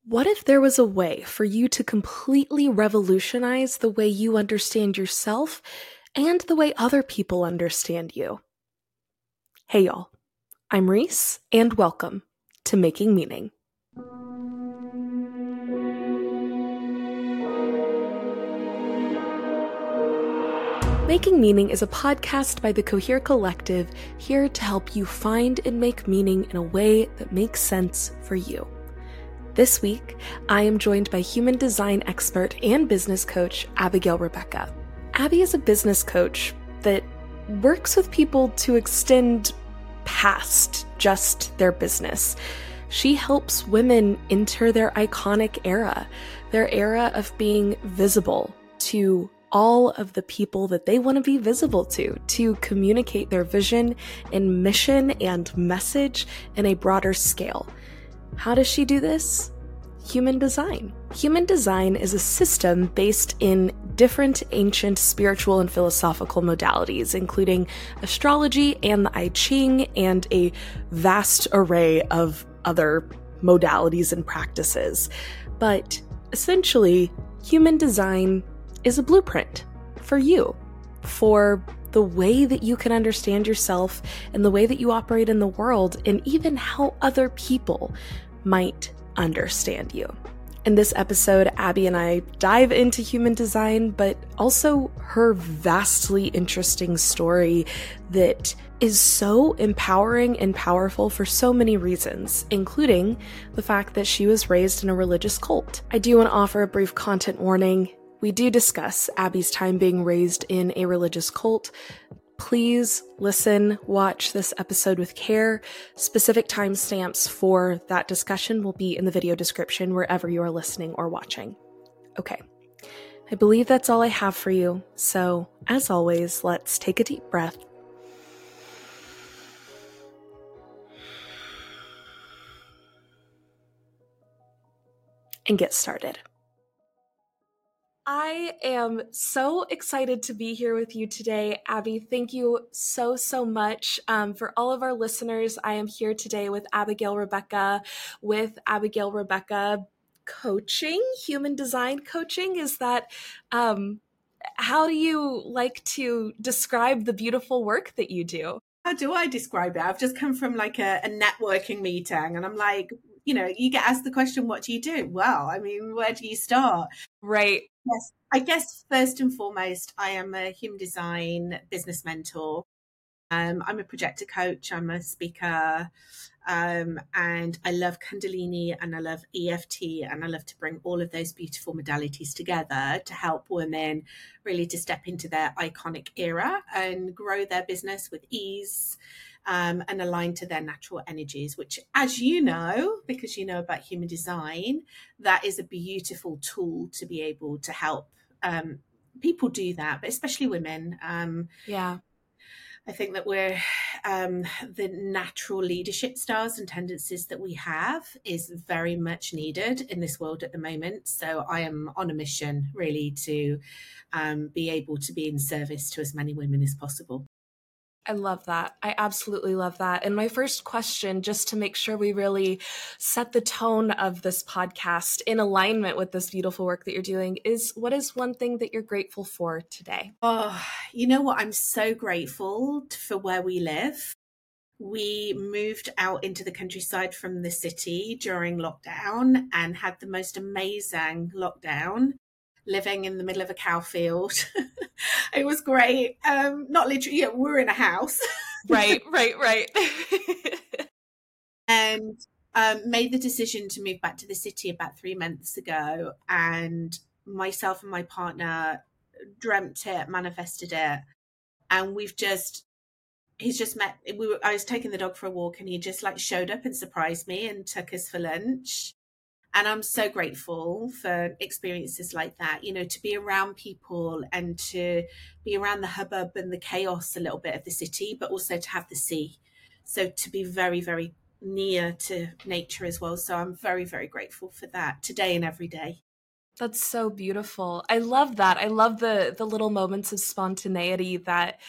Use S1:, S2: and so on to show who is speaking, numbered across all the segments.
S1: What if there was a way for you to completely revolutionize the way you understand yourself and the way other people understand you? Hey y'all, I'm Reese, and welcome to Making Meaning. Making Meaning is a podcast by the Cohere Collective, here to help you find and make meaning in a way that makes sense for you. This week, I am joined by human design expert and business coach, Abigail Rebecca. Abby is a business coach that works with people to extend past just their business. She helps women enter their iconic era, their era of being visible to all of the people that they want to be visible to communicate their vision and mission and message in a broader scale. How does she do this? Human design. Human design is a system based in different ancient spiritual and philosophical modalities, including astrology and the I Ching and a vast array of other modalities and practices. But essentially, human design is a blueprint for you, for the way that you can understand yourself and the way that you operate in the world, and even how other people might understand you. In this episode, Abby and I dive into human design, but also her vastly interesting story that is so empowering and powerful for so many reasons, including the fact that she was raised in a religious cult. I do want to offer a brief content warning. We do discuss Abby's time being raised in a religious cult. Please listen, watch this episode with care. Specific timestamps for that discussion will be in the video description wherever you are listening or watching. Okay, I believe that's all I have for you. So, as always, let's take a deep breath. And get started. I am so excited to be here with you today, Abby. Thank you so much. For all of our listeners, I am here today with Abigail Rebecca, Coaching, Human Design Coaching. Is that, how do you like to describe the beautiful work that you do?
S2: How do I describe it? I've just come from like a networking meeting, and I'm like, you get asked the question, what do you do? Well, I mean, where do you start?
S1: Right.
S2: Yes, I guess first and foremost, I am a human design business mentor. I'm a projector coach, I'm a speaker, and I love Kundalini and I love EFT, and I love to bring all of those beautiful modalities together to help women really to step into their iconic era and grow their business with ease, and align to their natural energies, which, as you know, because you know about human design, that is a beautiful tool to be able to help people do that, but especially women.
S1: Yeah.
S2: I think that we're the natural leadership styles and tendencies that we have is very much needed in this world at the moment. So I am on a mission really to be able to be in service to as many women as possible.
S1: I love that. I absolutely love that. And my first question, just to make sure we really set the tone of this podcast in alignment with this beautiful work that you're doing, is what is one thing that you're grateful for today?
S2: Oh, you know what? I'm so grateful for where we live. We moved out into the countryside from the city during lockdown and had the most amazing lockdown, living in the middle of a cow field. It was great. Not literally, we're in a house.
S1: Right.
S2: And made the decision to move back to the city about 3 months ago. And myself and my partner dreamt it, manifested it. And he's just met, I was taking the dog for a walk and he just like showed up and surprised me and took us for lunch. And I'm so grateful for experiences like that, to be around people and to be around the hubbub and the chaos a little bit of the city, but also to have the sea. So to be very, very near to nature as well. So I'm very, very grateful for that today and every day.
S1: That's so beautiful. I love that. I love the little moments of spontaneity that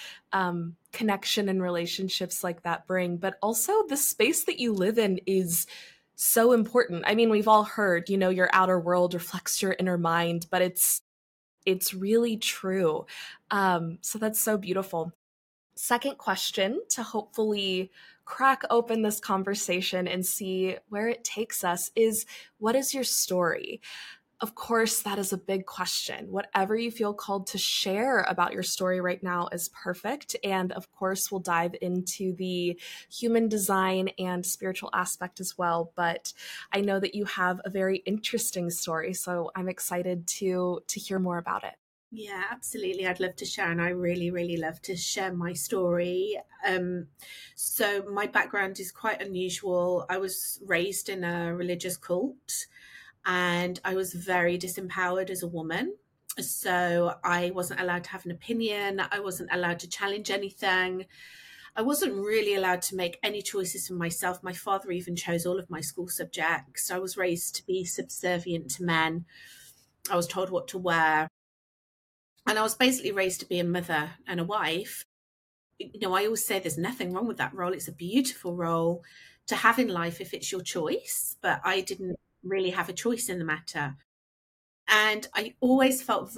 S1: connection and relationships like that bring, but also the space that you live in is so important. I mean, we've all heard, your outer world reflects your inner mind, but it's really true. So that's so beautiful. Second question, to hopefully crack open this conversation and see where it takes us, is what is your story? Of course, that is a big question. Whatever you feel called to share about your story right now is perfect. And of course, we'll dive into the human design and spiritual aspect as well. But I know that you have a very interesting story, so I'm excited to hear more about it.
S2: Yeah, absolutely. I'd love to share, and I really, really love to share my story. So my background is quite unusual. I was raised in a religious cult, and I was very disempowered as a woman. So I wasn't allowed to have an opinion. I wasn't allowed to challenge anything. I wasn't really allowed to make any choices for myself. My father even chose all of my school subjects. I was raised to be subservient to men. I was told what to wear. And I was basically raised to be a mother and a wife. I always say there's nothing wrong with that role. It's a beautiful role to have in life if it's your choice, but I didn't really have a choice in the matter. And I always felt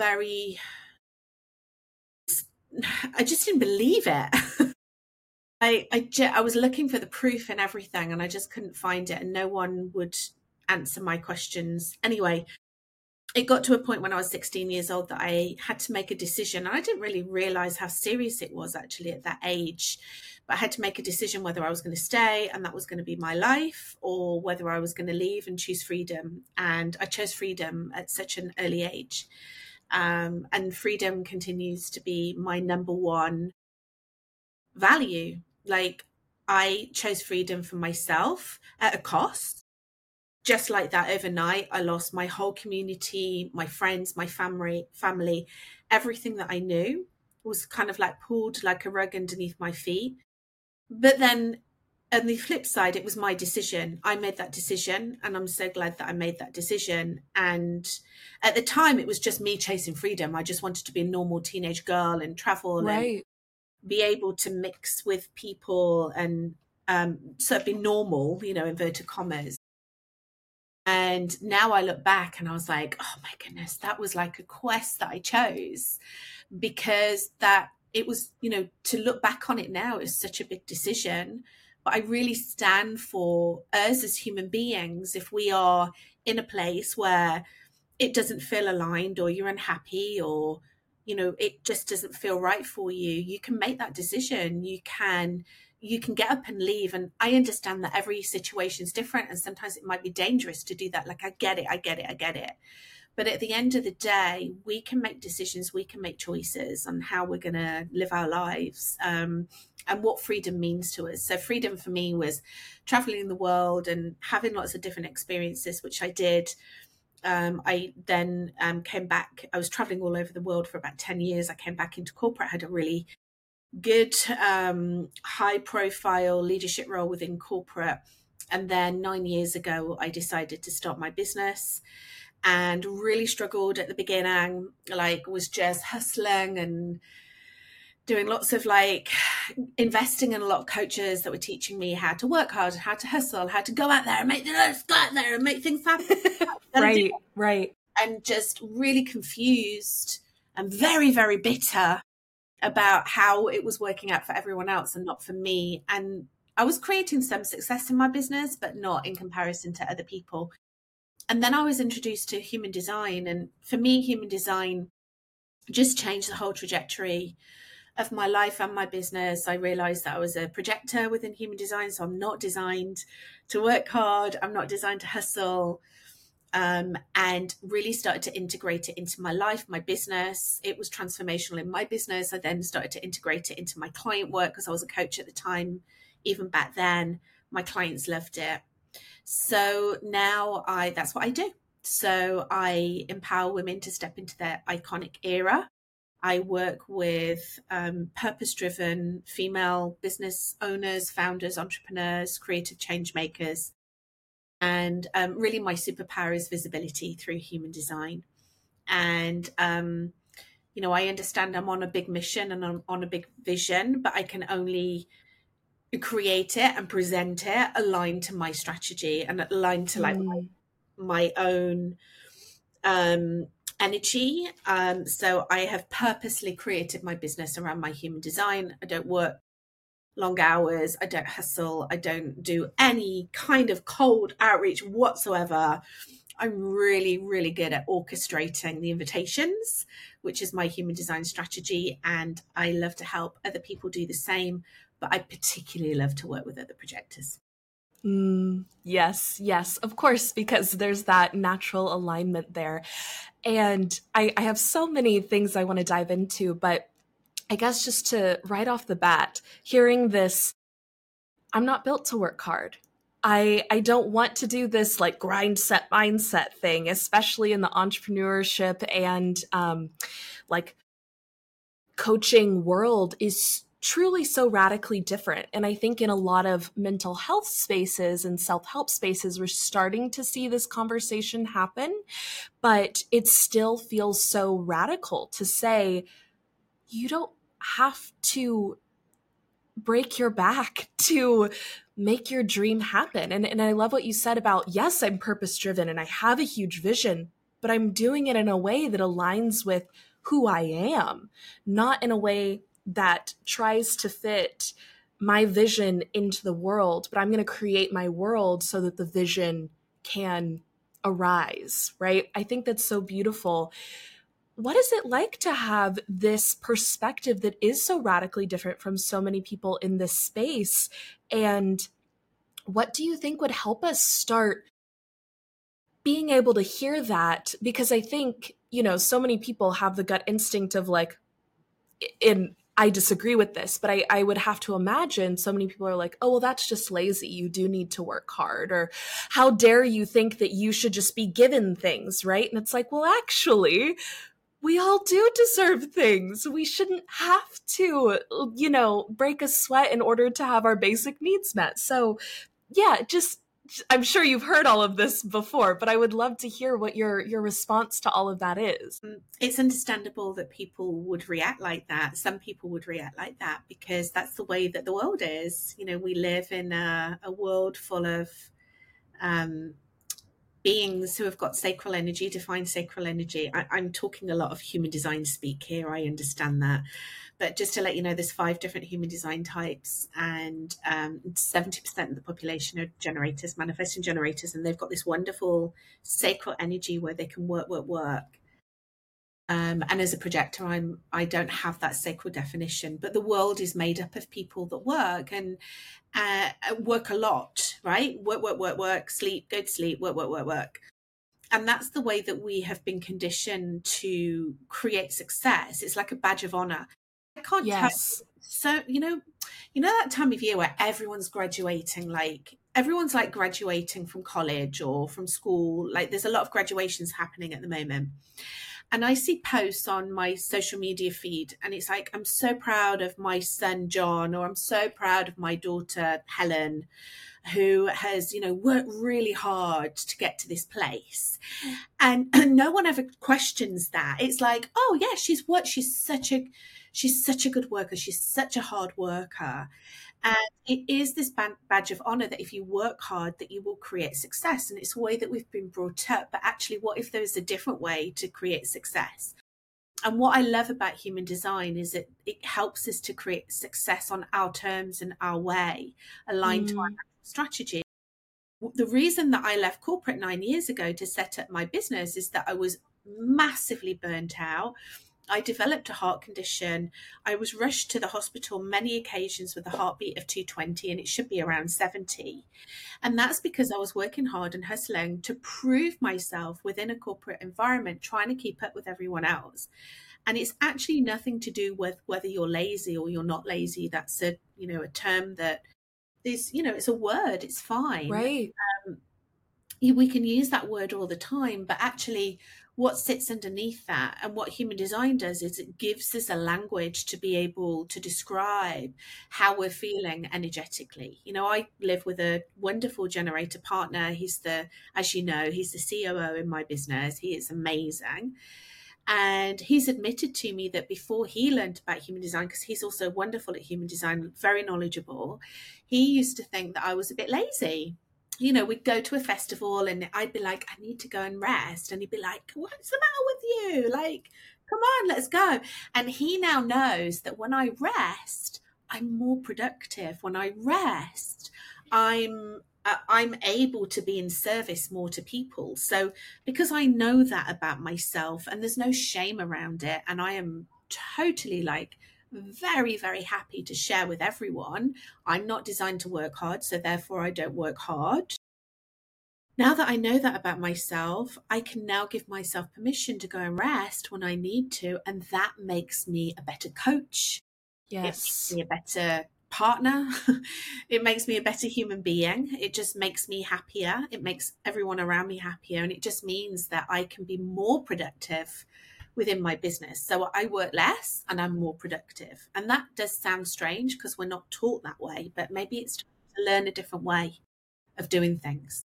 S2: I just didn't believe it. I was looking for the proof in everything, and I just couldn't find it, and no one would answer my questions. Anyway, it got to a point when I was 16 years old that I had to make a decision. And I didn't really realize how serious it was actually at that age. But I had to make a decision whether I was going to stay and that was going to be my life, or whether I was going to leave and choose freedom. And I chose freedom at such an early age. And freedom continues to be my number one value. Like, I chose freedom for myself at a cost. Just like that, overnight, I lost my whole community, my friends, my family, everything that I knew was kind of like pulled like a rug underneath my feet. But then on the flip side, it was my decision. I made that decision, and I'm so glad that I made that decision. And at the time, it was just me chasing freedom. I just wanted to be a normal teenage girl and travel and be able to mix with people and sort of be normal, inverted commas. And now I look back and I was like, oh my goodness, that was like a quest that I chose, because that it was, to look back on it now is such a big decision. But I really stand for us as human beings. If we are in a place where it doesn't feel aligned, or you're unhappy, or, it just doesn't feel right for you, you can make that decision. You can get up and leave. And I understand that every situation is different, and sometimes it might be dangerous to do that. Like, I get it. But at the end of the day, we can make decisions, we can make choices on how we're going to live our lives, and what freedom means to us. So freedom for me was traveling the world and having lots of different experiences, which I did. I then came back. I was traveling all over the world for about 10 years. I came back into corporate, had a really good high profile leadership role within corporate. And then 9 years ago, I decided to start my business, and really struggled at the beginning, like was just hustling and doing lots of investing in a lot of coaches that were teaching me how to work hard, how to hustle, how to go out there and make things happen.
S1: Right.
S2: And just really confused and very, very bitter about how it was working out for everyone else and not for me. And I was creating some success in my business, but not in comparison to other people. And then I was introduced to human design. And for me, human design just changed the whole trajectory of my life and my business. I realized that I was a projector within human design. So I'm not designed to work hard. I'm not designed to hustle. And really started to integrate it into my life, my business. It was transformational in my business. I then started to integrate it into my client work, because I was a coach at the time. Even back then, my clients loved it. So now that's what I do. So I empower women to step into their iconic era. I work with purpose-driven female business owners, founders, entrepreneurs, creative change makers. And really my superpower is visibility through human design. And, I understand I'm on a big mission and I'm on a big vision, but I can only create it and present it aligned to my strategy and aligned to like my own energy. So I have purposely created my business around my human design. I don't work long hours. I don't hustle. I don't do any kind of cold outreach whatsoever. I'm really, really good at orchestrating the invitations, which is my human design strategy. And I love to help other people do the same. But I particularly love to work with other projectors.
S1: Yes, of course, because there's that natural alignment there. And I have so many things I want to dive into, but I guess just to right off the bat, hearing this, I'm not built to work hard. I don't want to do this like grind set mindset thing, especially in the entrepreneurship and like coaching world is truly so radically different. And I think in a lot of mental health spaces and self-help spaces, we're starting to see this conversation happen, but it still feels so radical to say, you don't have to break your back to make your dream happen. And I love what you said about, yes, I'm purpose driven and I have a huge vision, but I'm doing it in a way that aligns with who I am, not in a way that tries to fit my vision into the world, but I'm going to create my world so that the vision can arise, right? I think that's so beautiful. What is it like to have this perspective that is so radically different from so many people in this space? And what do you think would help us start being able to hear that? Because I think, so many people have the gut instinct of like, I disagree with this, but I would have to imagine so many people are like, oh, well, that's just lazy. You do need to work hard. Or how dare you think that you should just be given things, right? And it's like, well, actually, we all do deserve things. We shouldn't have to, break a sweat in order to have our basic needs met. So yeah, I'm sure you've heard all of this before, but I would love to hear what your response to all of that is.
S2: It's understandable that people would react like that. Some people would react like that because that's the way that the world is. We live in a world full of beings who have got sacral energy, defined sacral energy. I'm talking a lot of human design speak here. I understand that. But just to let you know, there's 5 different human design types, and 70% of the population are generators, manifesting generators, and they've got this wonderful sacral energy where they can work. And as a projector, I don't have that sacral definition, but the world is made up of people that work and work a lot, right? Work, sleep, go to sleep, work. And that's the way that we have been conditioned to create success. It's like a badge of honor. I can't tell. So, that time of year where everyone's graduating, like everyone's like graduating from college or from school. Like there's a lot of graduations happening at the moment. And I see posts on my social media feed and it's like, I'm so proud of my son, John, or I'm so proud of my daughter, Helen, who has, worked really hard to get to this place. And no one ever questions that. It's like, oh yeah, she's such a good worker. She's such a hard worker. And it is this badge of honor that if you work hard, that you will create success. And it's a way that we've been brought up. But actually, what if there's a different way to create success? And what I love about human design is that it helps us to create success on our terms and our way, aligned to our strategy. The reason that I left corporate 9 years ago to set up my business is that I was massively burnt out. I developed a heart condition. I was rushed to the hospital many occasions with a heartbeat of 220, and it should be around 70. And that's because I was working hard and hustling to prove myself within a corporate environment, trying to keep up with everyone else. And it's actually nothing to do with whether you're lazy or you're not lazy. That's a term that is, it's a word. It's fine.
S1: Right.
S2: We can use that word all the time, but actually what sits underneath that and what human design does is it gives us a language to be able to describe how we're feeling energetically. I live with a wonderful generator partner. He's the COO in my business. He is amazing. And he's admitted to me that before he learned about human design, because he's also wonderful at human design, very knowledgeable, he used to think that I was a bit lazy. You know, we'd go to a festival and I'd be like, I need to go and rest. And he'd be like, what's the matter with you? Like, come on, let's go. And he now knows that when I rest, I'm more productive. When I rest, I'm able to be in service more to people. So because I know that about myself and there's no shame around it, and I am totally like very, very happy to share with everyone. I'm not designed to work hard, so therefore I don't work hard. Now that I know that about myself, I can now give myself permission to go and rest when I need to. And that makes me a better coach. It makes
S1: Yes.
S2: me a better partner. It makes me a better human being. It just makes me happier. It makes everyone around me happier. And it just means that I can be more productive within my business. So I work less and I'm more productive. And that does sound strange because we're not taught that way, but maybe it's time to learn a different way of doing things.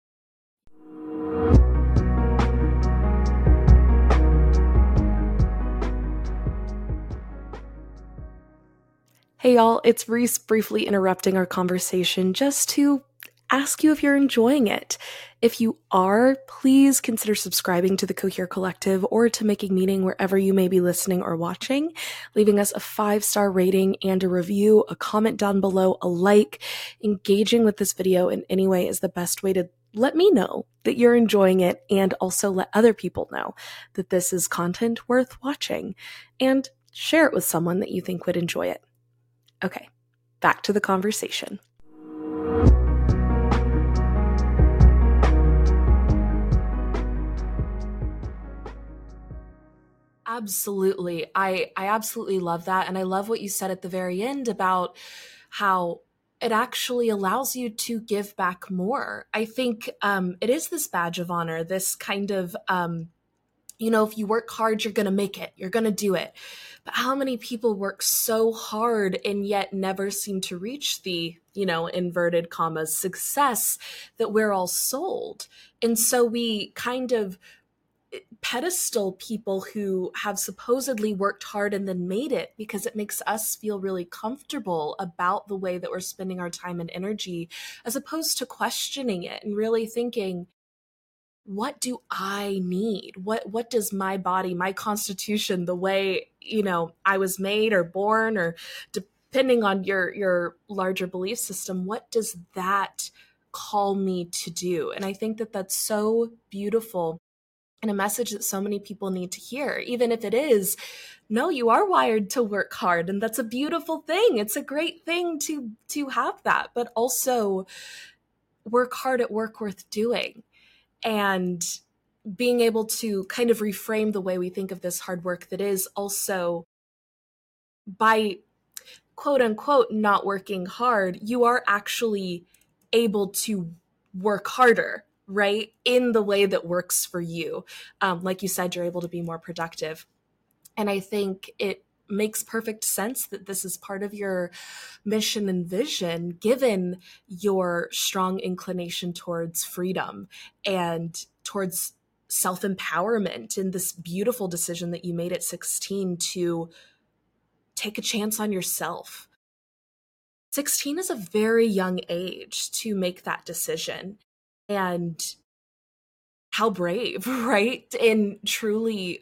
S1: Hey y'all, it's Reese briefly interrupting our conversation just to ask you if you're enjoying it. If you are, please consider subscribing to the Cohere Collective or to Making Meaning wherever you may be listening or watching, leaving us a 5-star rating and a review, a comment down below, a like. Engaging with this video in any way is the best way to let me know that you're enjoying it and also let other people know that this is content worth watching, and share it with someone that you think would enjoy it. Okay, back to the conversation. Absolutely. I absolutely love that. And I love what you said at the very end about how it actually allows you to give back more. I think it is this badge of honor, this kind of, if you work hard, you're going to make it, you're going to do it. But how many people work so hard and yet never seem to reach the, inverted commas, success that we're all sold? And so we kind of pedestal people who have supposedly worked hard and then made it because it makes us feel really comfortable about the way that we're spending our time and energy, as opposed to questioning it and really thinking, what do I need? What does my body, my constitution, the way, I was made or born, or depending on your larger belief system, what does that call me to do? And I think that that's so beautiful and a message that so many people need to hear, even if it is, no, you are wired to work hard, and that's a beautiful thing. It's a great thing to have that, but also work hard at work worth doing. And being able to kind of reframe the way we think of this hard work that is also by quote unquote not working hard, you are actually able to work harder, right? In the way that works for you. Like you said, you're able to be more productive. And I think it makes perfect sense that this is part of your mission and vision, given your strong inclination towards freedom and towards self-empowerment, and this beautiful decision that you made at 16 to take a chance on yourself. 16 is a very young age to make that decision. And how brave, right? And truly,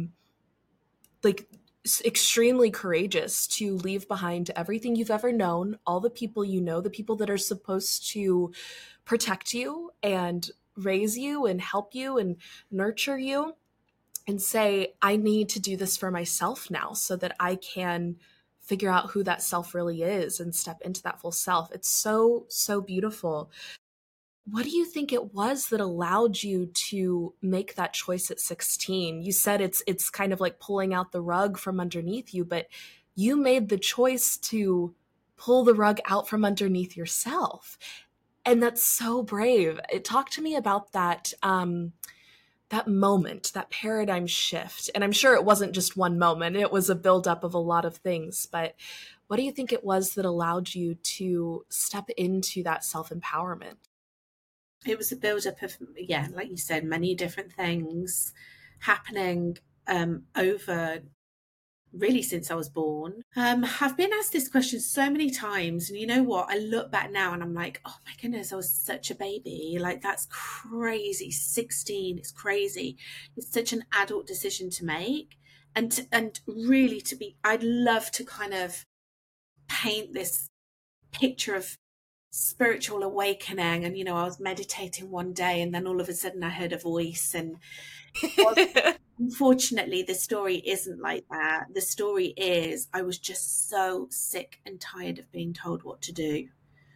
S1: extremely courageous to leave behind everything you've ever known, all the people you know, the people that are supposed to protect you and raise you and help you and nurture you, and say, I need to do this for myself now so that I can figure out who that self really is and step into that full self. It's so, so beautiful. What do you think it was that allowed you to make that choice at 16? You said it's kind of like pulling out the rug from underneath you, but you made the choice to pull the rug out from underneath yourself. And that's so brave. Talk to me about that that moment, that paradigm shift. And I'm sure it wasn't just one moment. It was a buildup of a lot of things. But what do you think it was that allowed you to step into that self-empowerment?
S2: It was a build-up of, like you said, many different things happening over really since I was born. I've been asked this question so many times, and you know what? I look back now and I'm like, oh my goodness, I was such a baby. Like, that's crazy. 16, it's crazy. It's such an adult decision to make. And really to be, I'd love to kind of paint this picture of spiritual awakening. And, you know, I was meditating one day and then all of a sudden I heard a voice, and unfortunately, the story isn't like that. The story is I was just so sick and tired of being told what to do.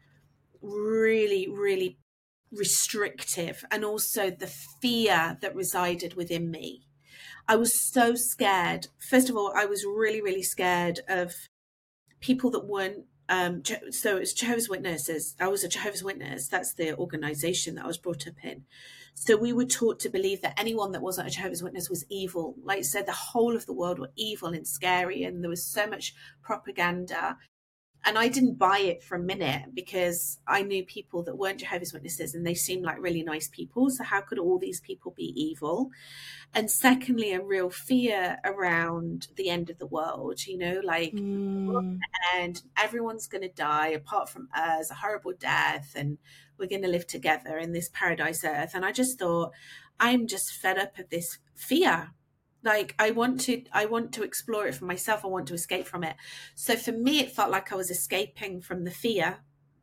S2: Really, really restrictive. And also the fear that resided within me. I was so scared. First of all, I was really, really scared of people that weren't so it's Jehovah's Witnesses. I was a Jehovah's Witness. That's the organization that I was brought up in. So we were taught to believe that anyone that wasn't a Jehovah's Witness was evil. Like I said, the whole of the world were evil and scary, and there was so much propaganda. And I didn't buy it for a minute, because I knew people that weren't Jehovah's Witnesses and they seemed like really nice people. So how could all these people be evil? And secondly, a real fear around the end of the world, you know, like, and everyone's going to die apart from us, a horrible death, and we're going to live together in this paradise earth. And I just thought, I'm just fed up of this fear. Like, I want to explore it for myself. I want to escape from it. So for me, it felt like I was escaping from the fear.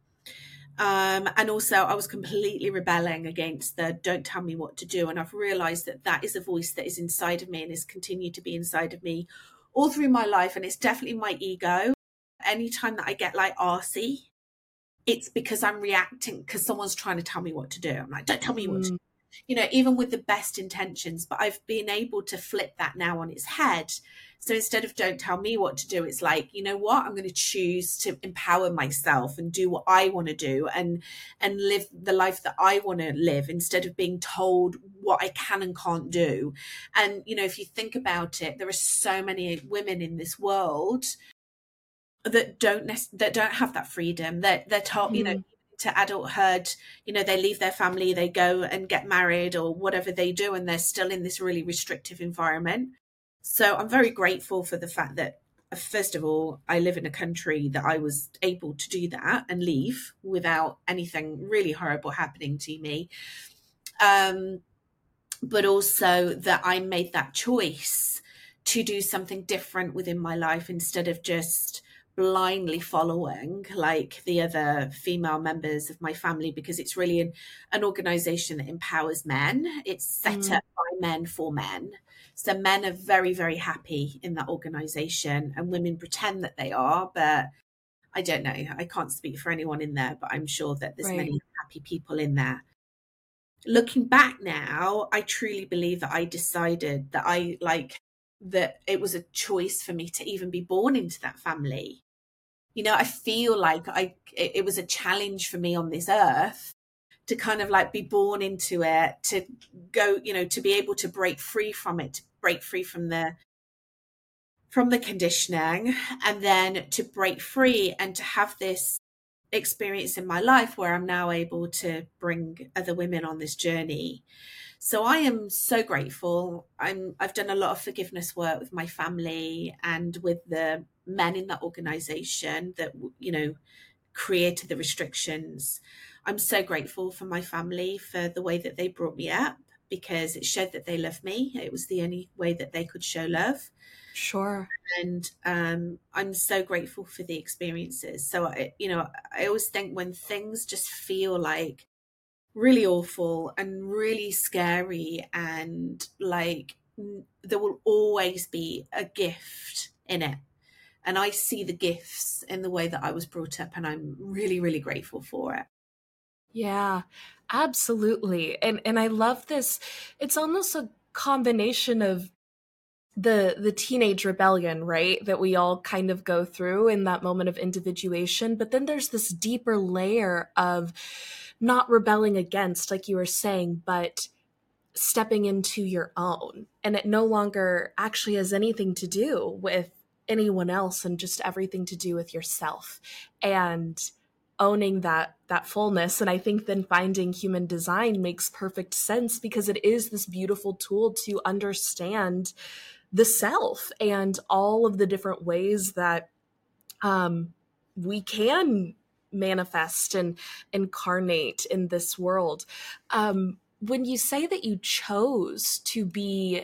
S2: And also I was completely rebelling against the don't tell me what to do. And I've realized that that is a voice that is inside of me and has continued to be inside of me all through my life. And it's definitely my ego. Anytime that I get like arsey, it's because I'm reacting because someone's trying to tell me what to do. I'm like, don't tell me what to do. You know, even with the best intentions, but I've been able to flip that now on its head. So instead of don't tell me what to do, it's like, you know what, I'm going to choose to empower myself and do what I want to do and live the life that I want to live, instead of being told what I can and can't do. And, you know, if you think about it, there are so many women in this world that don't have that freedom. They're told, you know, to adulthood, you know, they leave their family, they go and get married or whatever they do, and they're still in this really restrictive environment. So I'm very grateful for the fact that, first of all, I live in a country that I was able to do that and leave without anything really horrible happening to me. But also that I made that choice to do something different within my life, instead of just blindly following like the other female members of my family, because it's really an organization that empowers men. It's set up by men for men. So men are very, very happy in that organization, and women pretend that they are, but I don't know. I can't speak for anyone in there, but I'm sure that there's many happy people in there. Looking back now, I truly believe that I decided that it was a choice for me to even be born into that family. You know, I feel like it was a challenge for me on this earth to kind of like be born into it, to go, you know, to be able to break free from it, to break free from the conditioning, and then to break free and to have this experience in my life where I'm now able to bring other women on this journey. So I am so grateful. I've done a lot of forgiveness work with my family and with the men in that organization that, you know, created the restrictions. I'm so grateful for my family for the way that they brought me up, because it showed that they love me. It was the only way that they could show love.
S1: Sure.
S2: And I'm so grateful for the experiences. So, I always think when things just feel like really awful and really scary, and like there will always be a gift in it. And I see the gifts in the way that I was brought up, and I'm really, really grateful for it.
S1: Yeah, absolutely. And I love this. It's almost a combination of the teenage rebellion, right? That we all kind of go through in that moment of individuation. But then there's this deeper layer of not rebelling against, like you were saying, but stepping into your own. And it no longer actually has anything to do with anyone else and just everything to do with yourself. And owning that fullness. And I think then finding human design makes perfect sense, because it is this beautiful tool to understand the self and all of the different ways that we can manifest and incarnate in this world. When you say that you chose to be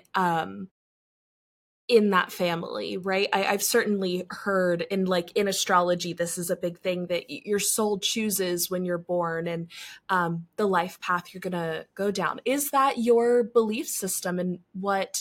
S1: in that family, right? I've certainly heard in astrology, this is a big thing that your soul chooses when you're born and the life path you're going to go down. Is that your belief system? And what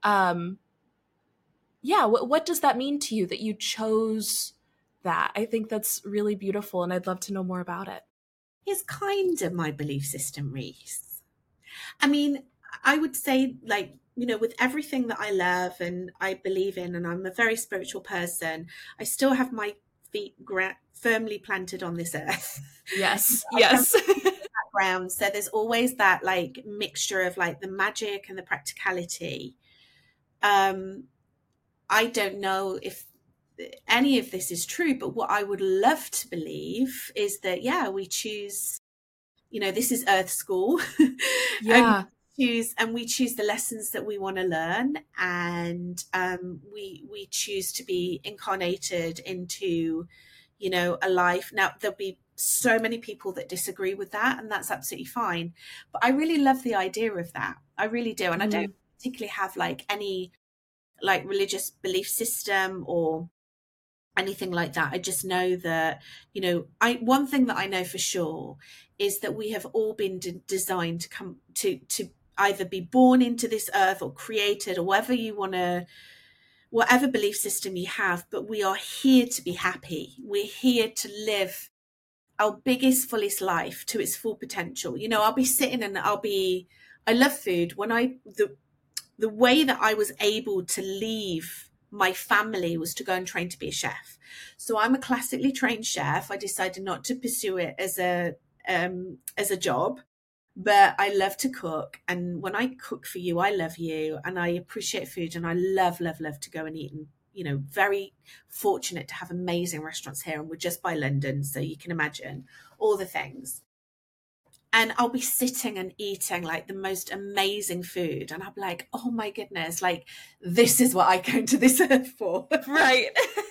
S1: does that mean to you that you chose that? I think that's really beautiful, and I'd love to know more about it.
S2: It's kind of my belief system, Reese. I mean, I would say, like, with everything that I love and I believe in, and I'm a very spiritual person, I still have my feet firmly planted on this earth.
S1: Yes, yes.
S2: Background. So there's always that like mixture of like the magic and the practicality. I don't know if any of this is true, but what I would love to believe is that, we choose, this is Earth School.
S1: Yeah.
S2: and we choose the lessons that we want to learn, and we choose to be incarnated into, a life. Now, there'll be so many people that disagree with that, and that's absolutely fine. But I really love the idea of that. I really do. And I don't particularly have like any like religious belief system or anything like that. I just know that, one thing that I know for sure is that we have all been designed to come to either be born into this earth or created, or whatever belief system you have, but we are here to be happy. We're here to live our biggest, fullest life to its full potential. I'll be sitting and I love food. The way that I was able to leave my family was to go and train to be a chef. So I'm a classically trained chef. I decided not to pursue it as a job, but I love to cook. And when I cook for you, I love you, and I appreciate food, and I love, love, love to go and eat. And, very fortunate to have amazing restaurants here, and we're just by London. So you can imagine all the things. And I'll be sitting and eating like the most amazing food. And I'll be like, oh my goodness, like this is what I came to this earth for.
S1: Right.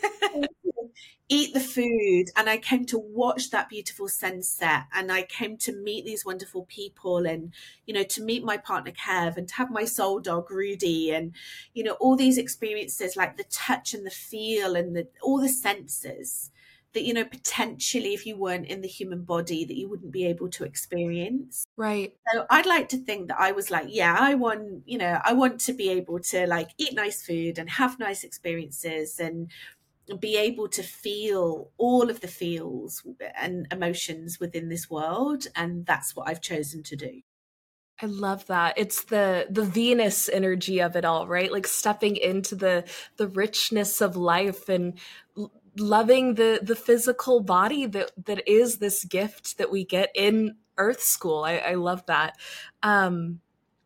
S2: Eat the food. And I came to watch that beautiful sunset. And I came to meet these wonderful people, and, to meet my partner Kev, and to have my soul dog Rudy, and, all these experiences, like the touch and the feel and all the senses that, potentially if you weren't in the human body that you wouldn't be able to experience.
S1: Right.
S2: So I'd like to think that I was like, I want to be able to like eat nice food and have nice experiences and be able to feel all of the feels and emotions within this world. And that's what I've chosen to do.
S1: I love that. It's the Venus energy of it all, right? Like stepping into the richness of life and loving the physical body that is this gift that we get in Earth School. I love that. And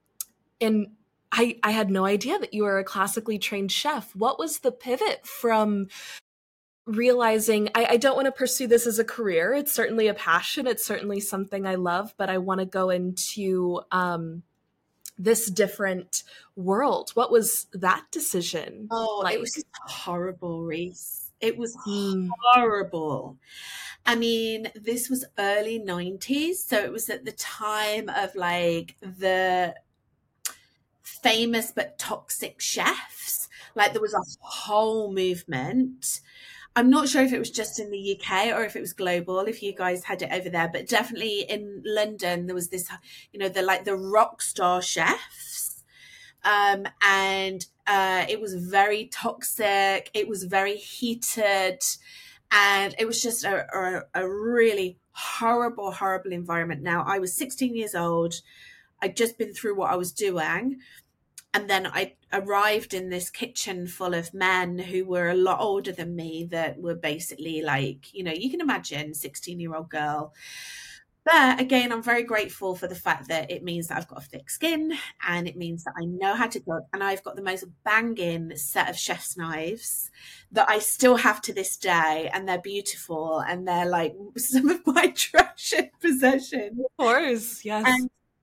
S1: I had no idea that you were a classically trained chef. What was the pivot from realizing I don't want to pursue this as a career? It's certainly a passion. It's certainly something I love, but I want to go into this different world. What was that decision?
S2: It was just horrible, Reese. It was horrible. I mean, this was early 90s. So it was at the time of like the famous but toxic chefs. Like there was a whole movement. I'm not sure if it was just in the UK or if it was global, if you guys had it over there, but definitely in London, there was this, the rock star chefs. And it was very toxic. It was very heated. And it was just a really horrible, horrible environment. Now, I was 16 years old. I'd just been through what I was doing. And then I arrived in this kitchen full of men who were a lot older than me, that were basically like, you can imagine, 16-year-old girl. But again, I'm very grateful for the fact that it means that I've got a thick skin, and it means that I know how to cook, and I've got the most banging set of chef's knives that I still have to this day, and they're beautiful, and they're like some of my treasured possessions.
S1: Of course, yes.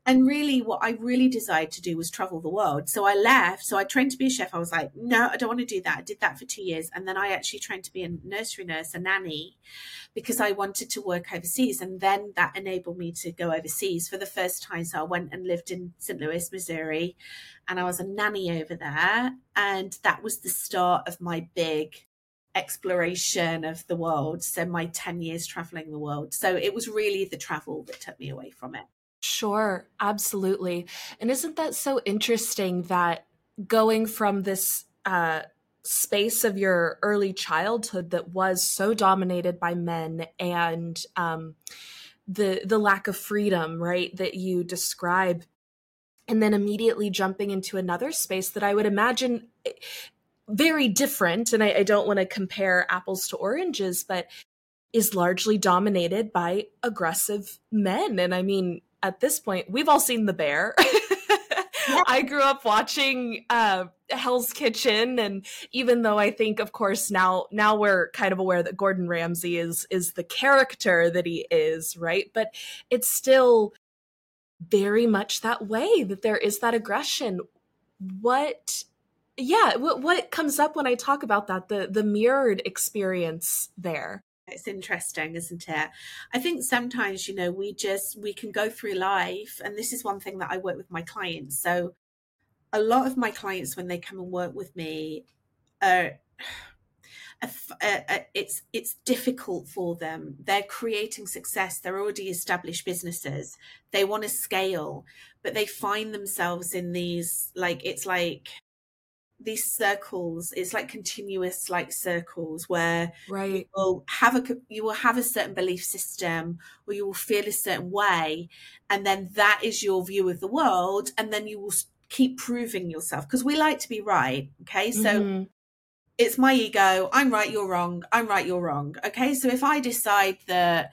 S2: And really what I really desired to do was travel the world. So I left. So I trained to be a chef. I was like, no, I don't want to do that. I did that for 2 years. And then I actually trained to be a nursery nurse, a nanny, because I wanted to work overseas. And then that enabled me to go overseas for the first time. So I went and lived in St. Louis, Missouri, and I was a nanny over there. And that was the start of my big exploration of the world. So my 10 years traveling the world. So it was really the travel that took me away from it.
S1: Sure, absolutely. And isn't that so interesting that going from this space of your early childhood that was so dominated by men and the lack of freedom, right, that you describe, and then immediately jumping into another space that I would imagine very different, and I don't want to compare apples to oranges, but is largely dominated by aggressive men. And I mean, at this point, we've all seen The Bear.
S2: Yeah.
S1: I grew up watching Hell's Kitchen, and even though I think, of course, now we're kind of aware that Gordon Ramsay is the character that he is, right? But it's still very much that way, that there is that aggression. What comes up when I talk about that, the mirrored experience there?
S2: It's interesting, isn't it? I think sometimes, we can go through life, and this is one thing that I work with my clients. So a lot of my clients, when they come and work with me, it's difficult for them. They're creating success. They're already established businesses. They want to scale, but they find themselves in these, these circles. It's like continuous circles where
S1: Right.
S2: you will have a certain belief system, or you will feel a certain way, and then that is your view of the world, and then you will keep proving yourself, because we like to be right. Okay, so it's my ego. I'm right, you're wrong. I'm right, you're wrong. Okay, so if I decide that,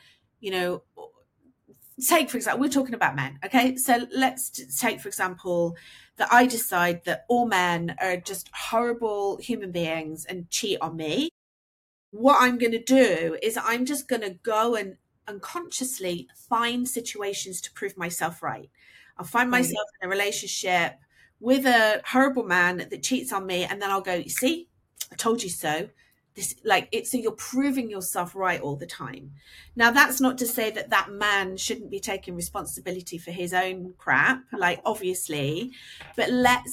S2: take, for example, we're talking about men. Okay, so let's take, for example, that I decide that all men are just horrible human beings and cheat on me. What I'm going to do is I'm just going to go and unconsciously find situations to prove myself right. I'll find myself in a relationship with a horrible man that cheats on me, and then I'll go, you see, I told you so. So you're proving yourself right all the time. Now, that's not to say that man shouldn't be taking responsibility for his own crap, obviously, but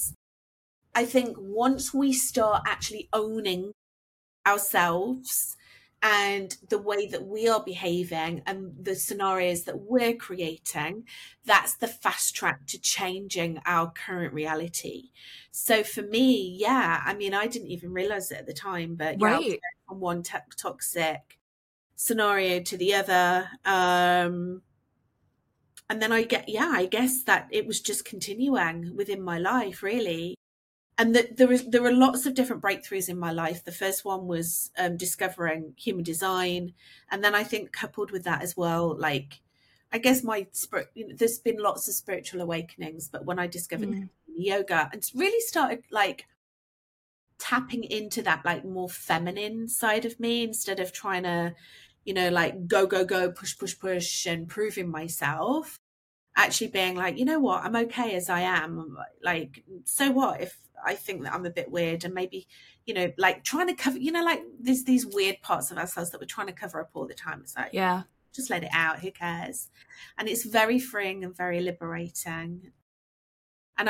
S2: I think once we start actually owning ourselves and the way that we are behaving and the scenarios that we're creating, that's the fast track to changing our current reality. So for me, I mean, I didn't even realize it at the time, but I was going from one toxic scenario to the other. And then I guess that it was just continuing within my life, really. And there were lots of different breakthroughs in my life. The first one was discovering human design. And then I think coupled with that as well, I guess my spirit, there's been lots of spiritual awakenings, but when I discovered yoga and really started tapping into that more feminine side of me, instead of trying to, go, push and proving myself, actually being you know what, I'm okay as I am. So what if I think that I'm a bit weird, and maybe, trying to cover, there's these weird parts of ourselves that we're trying to cover up all the time. It's just let it out. Who cares? And it's very freeing and very liberating. And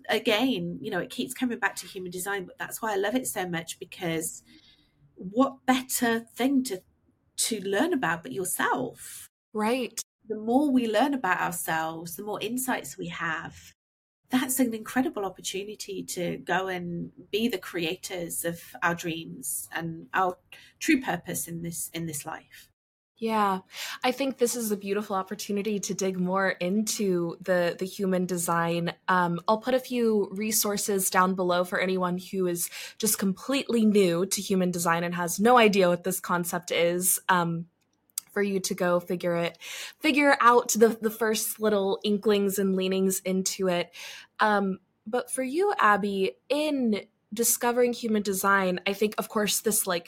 S2: it keeps coming back to human design, but that's why I love it so much, because what better thing to learn about but yourself?
S1: Right.
S2: The more we learn about ourselves, the more insights we have. That's an incredible opportunity to go and be the creators of our dreams and our true purpose in this life.
S1: Yeah, I think this is a beautiful opportunity to dig more into the human design. I'll put a few resources down below for anyone who is just completely new to human design and has no idea what this concept is. For you to go figure out the first little inklings and leanings into it. But for you, Abby, in discovering human design, I think, of course, this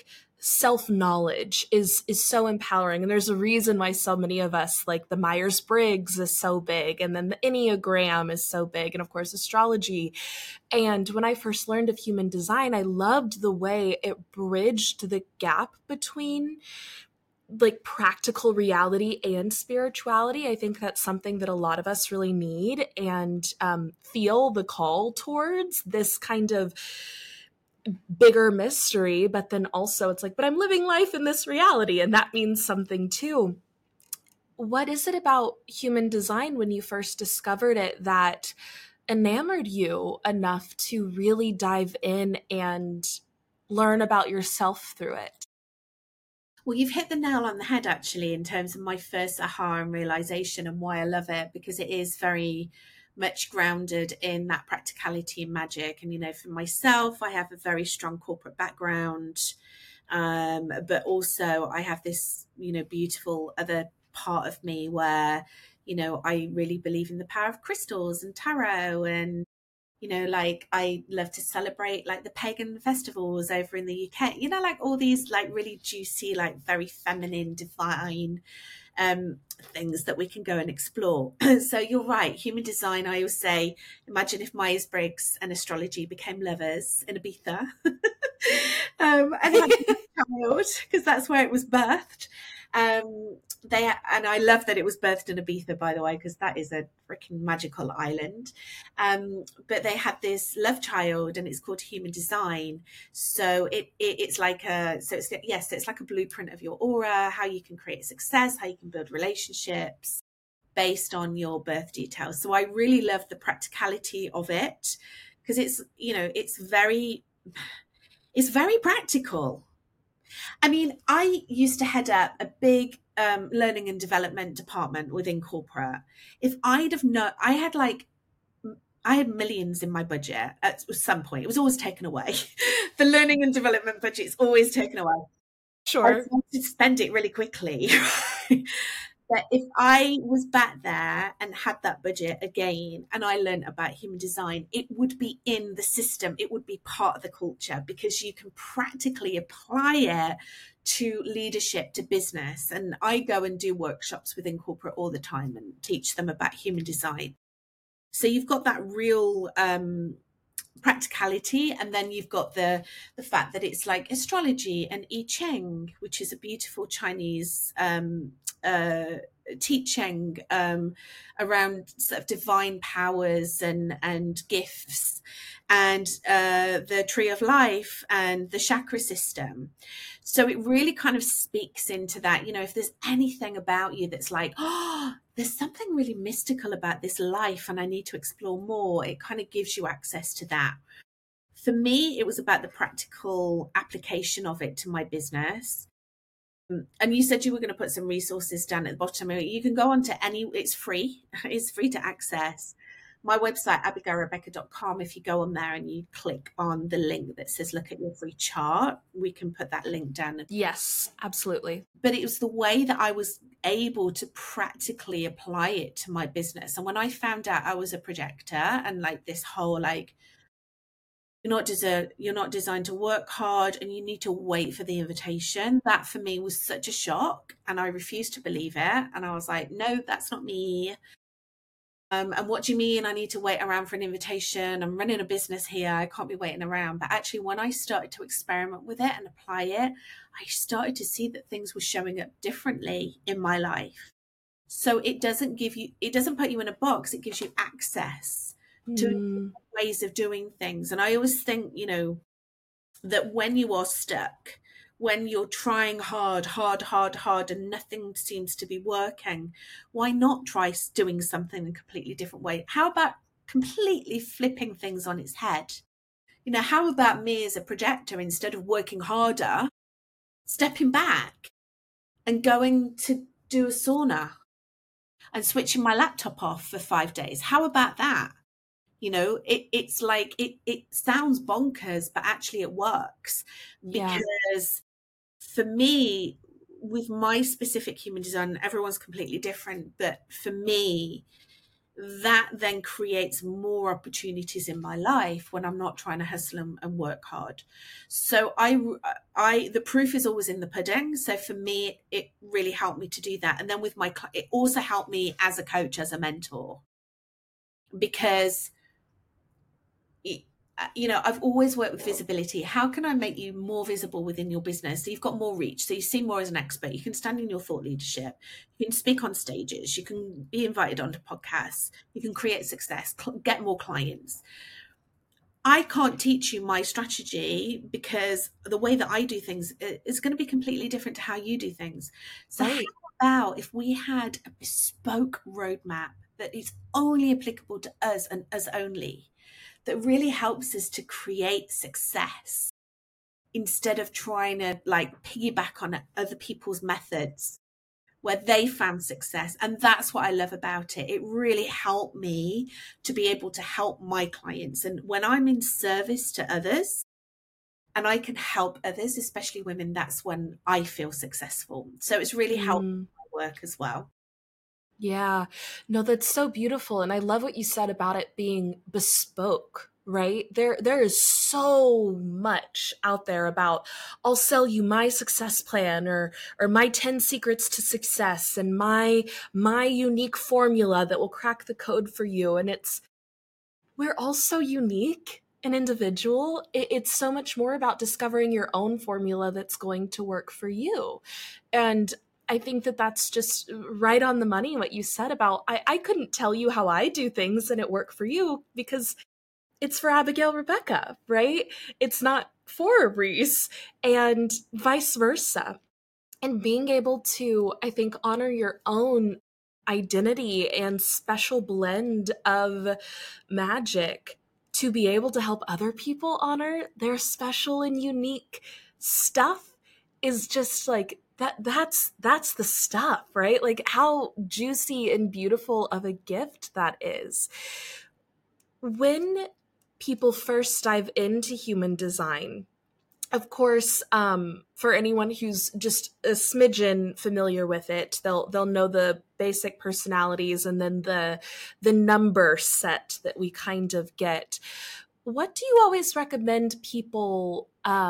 S1: self-knowledge is so empowering. And there's a reason why so many of us, like the Myers-Briggs is so big, and then the Enneagram is so big, and of course astrology. And when I first learned of human design, I loved the way it bridged the gap between like practical reality and spirituality. I think that's something that a lot of us really need, and feel the call towards this kind of bigger mystery. But then also it's like, but I'm living life in this reality, and that means something too. What is it about human design when you first discovered it that enamored you enough to really dive in and learn about yourself through it?
S2: Well, you've hit the nail on the head, actually, in terms of my first aha and realization and why I love it, because it is very much grounded in that practicality and magic. And, you know, for myself, I have a very strong corporate background, but also I have this, you know, beautiful other part of me where, you know, I really believe in the power of crystals and tarot, and you know, like I love to celebrate like the pagan festivals over in the UK, you know, like all these like really juicy, like very feminine, divine things that we can go and explore. So you're right, human design, I always say, imagine if Myers-Briggs and astrology became lovers in Ibiza. And they had a child, because that's where it was birthed. And I love that it was birthed in Ibiza, by the way, because that is a freaking magical island. But they had this love child, and it's called human design. So it's like it's like a blueprint of your aura, how you can create success, how you can build relationships based on your birth details. So I really love the practicality of it, because it's very practical. I mean, I used to head up a big learning and development department within corporate. If I'd have known, I had millions in my budget at some point. It was always taken away. The learning and development budget is always taken away.
S1: Sure.
S2: I wanted to spend it really quickly. But if I was back there and had that budget again, and I learned about human design, it would be in the system. It would be part of the culture, because you can practically apply it to leadership, to business. And I go and do workshops within corporate all the time and teach them about human design. So you've got that real practicality, and then you've got the fact that it's like astrology and I Ching, which is a beautiful Chinese teaching around sort of divine powers and gifts, and the tree of life and the chakra system. So it really kind of speaks into that, you know, if there's anything about you that's like, oh, there's something really mystical about this life and I need to explore more, it kind of gives you access to that. For me, it was about the practical application of it to my business. And you said you were going to put some resources down at the bottom. You can go on to it's free to access. My website, abigailrebecca.com, if you go on there and you click on the link that says look at your free chart, we can put that link down.
S1: Yes, absolutely. But
S2: it was the way that I was able to practically apply it to my business. And when I found out I was a projector, and like this whole like, you're not designed to work hard and you need to wait for the invitation, that for me was such a shock, and I refused to believe it. And I was like, no, that's not me. And what do you mean I need to wait around for an invitation? I'm running a business here. I can't be waiting around. But actually, when I started to experiment with it and apply it, I started to see that things were showing up differently in my life. So it doesn't put you in a box. It gives you access to ways of doing things. And I always think, you know, that when you are stuck, when you're trying hard, and nothing seems to be working, why not try doing something in a completely different way? How about completely flipping things on its head? You know, how about me as a projector, instead of working harder, stepping back and going to do a sauna and switching my laptop off for 5 days? How about that? You know, it's like, it sounds bonkers, but actually it works. Because for me, with my specific human design, everyone's completely different. But for me, that then creates more opportunities in my life when I'm not trying to hustle and work hard. So the proof is always in the pudding. So for me, it really helped me to do that. And then with it also helped me as a coach, as a mentor, because I've always worked with visibility. How can I make you more visible within your business so you've got more reach, so you seem more as an expert? You can stand in your thought leadership, you can speak on stages, you can be invited onto podcasts, you can create success, get more clients. I can't teach you my strategy because the way that I do things is going to be completely different to how you do things. So
S1: Right.
S2: how about if we had a bespoke roadmap that is only applicable to us and us only, that really helps us to create success instead of trying to like piggyback on other people's methods where they found success. And that's what I love about it. It really helped me to be able to help my clients. And when I'm in service to others and I can help others, especially women, that's when I feel successful. So it's really helped my work as well.
S1: Yeah. No, that's so beautiful. And I love what you said about it being bespoke, right? There is so much out there about I'll sell you my success plan or my 10 secrets to success and my unique formula that will crack the code for you. And we're all so unique and individual. It's so much more about discovering your own formula that's going to work for you. And I think that that's just right on the money what you said about I couldn't tell you how I do things and it work for you because it's for Abigail Rebecca, right? It's not for Reese, and vice versa. And being able to, I think, honor your own identity and special blend of magic to be able to help other people honor their special and unique stuff is just like that's the stuff, right? Like how juicy and beautiful of a gift that is. When people first dive into human design, of course, for anyone who's just a smidgen familiar with it, they'll know the basic personalities and then the number set that we kind of get. What do you always recommend people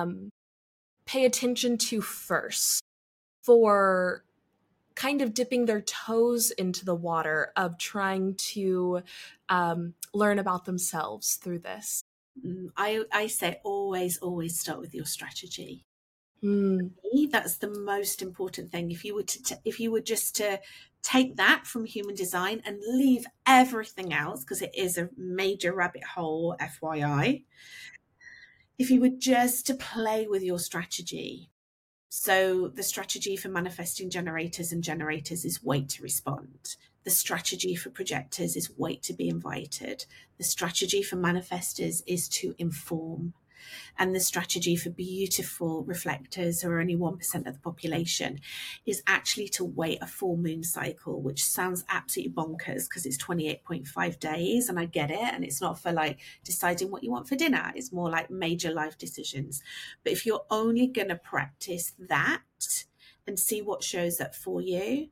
S1: pay attention to first for kind of dipping their toes into the water of trying to learn about themselves through this?
S2: I say always start with your strategy.
S1: Mm.
S2: That's the most important thing. If you were just to take that from human design and leave everything else, because it is a major rabbit hole, FYI, if you were just to play with your strategy. So the strategy for manifesting generators and generators is wait to respond. The strategy for projectors is wait to be invited. The strategy for manifestors is to inform. And the strategy for beautiful reflectors, who are only 1% of the population, is actually to wait a full moon cycle, which sounds absolutely bonkers because it's 28.5 days. And I get it. And it's not for like deciding what you want for dinner. It's more like major life decisions. But if you're only going to practice that and see what shows up for you,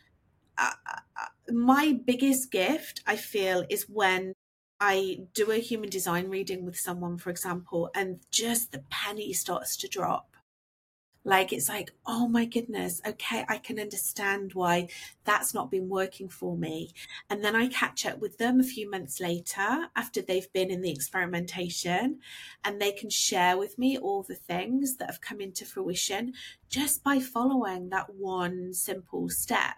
S2: my biggest gift, I feel, is when I do a human design reading with someone, for example, and just the penny starts to drop. Like, it's like, oh my goodness, okay, I can understand why that's not been working for me. And then I catch up with them a few months later after they've been in the experimentation, and they can share with me all the things that have come into fruition just by following that one simple step.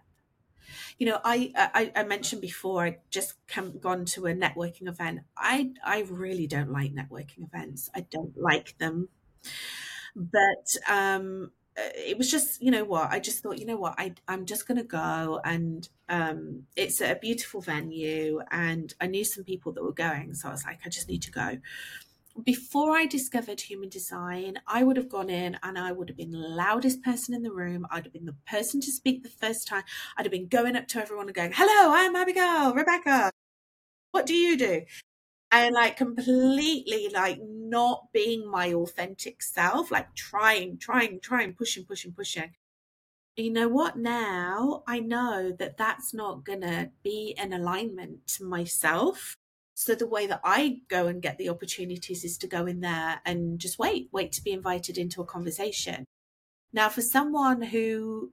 S2: I mentioned before I just gone to a networking event. I really don't like networking events. I don't like them, but it was just, I just thought, I'm just going to go, and it's a beautiful venue, and I knew some people that were going, so I was like, I just need to go. Before I discovered human design, I would have gone in and I would have been the loudest person in the room. I'd have been the person to speak the first time. I'd have been going up to everyone and going, hello, I'm Abigail, Rebecca. What do you do? And like completely like not being my authentic self, like trying, pushing. you know what, now I know that that's not going to be in alignment to myself. So the way that I go and get the opportunities is to go in there and just wait to be invited into a conversation. Now, for someone who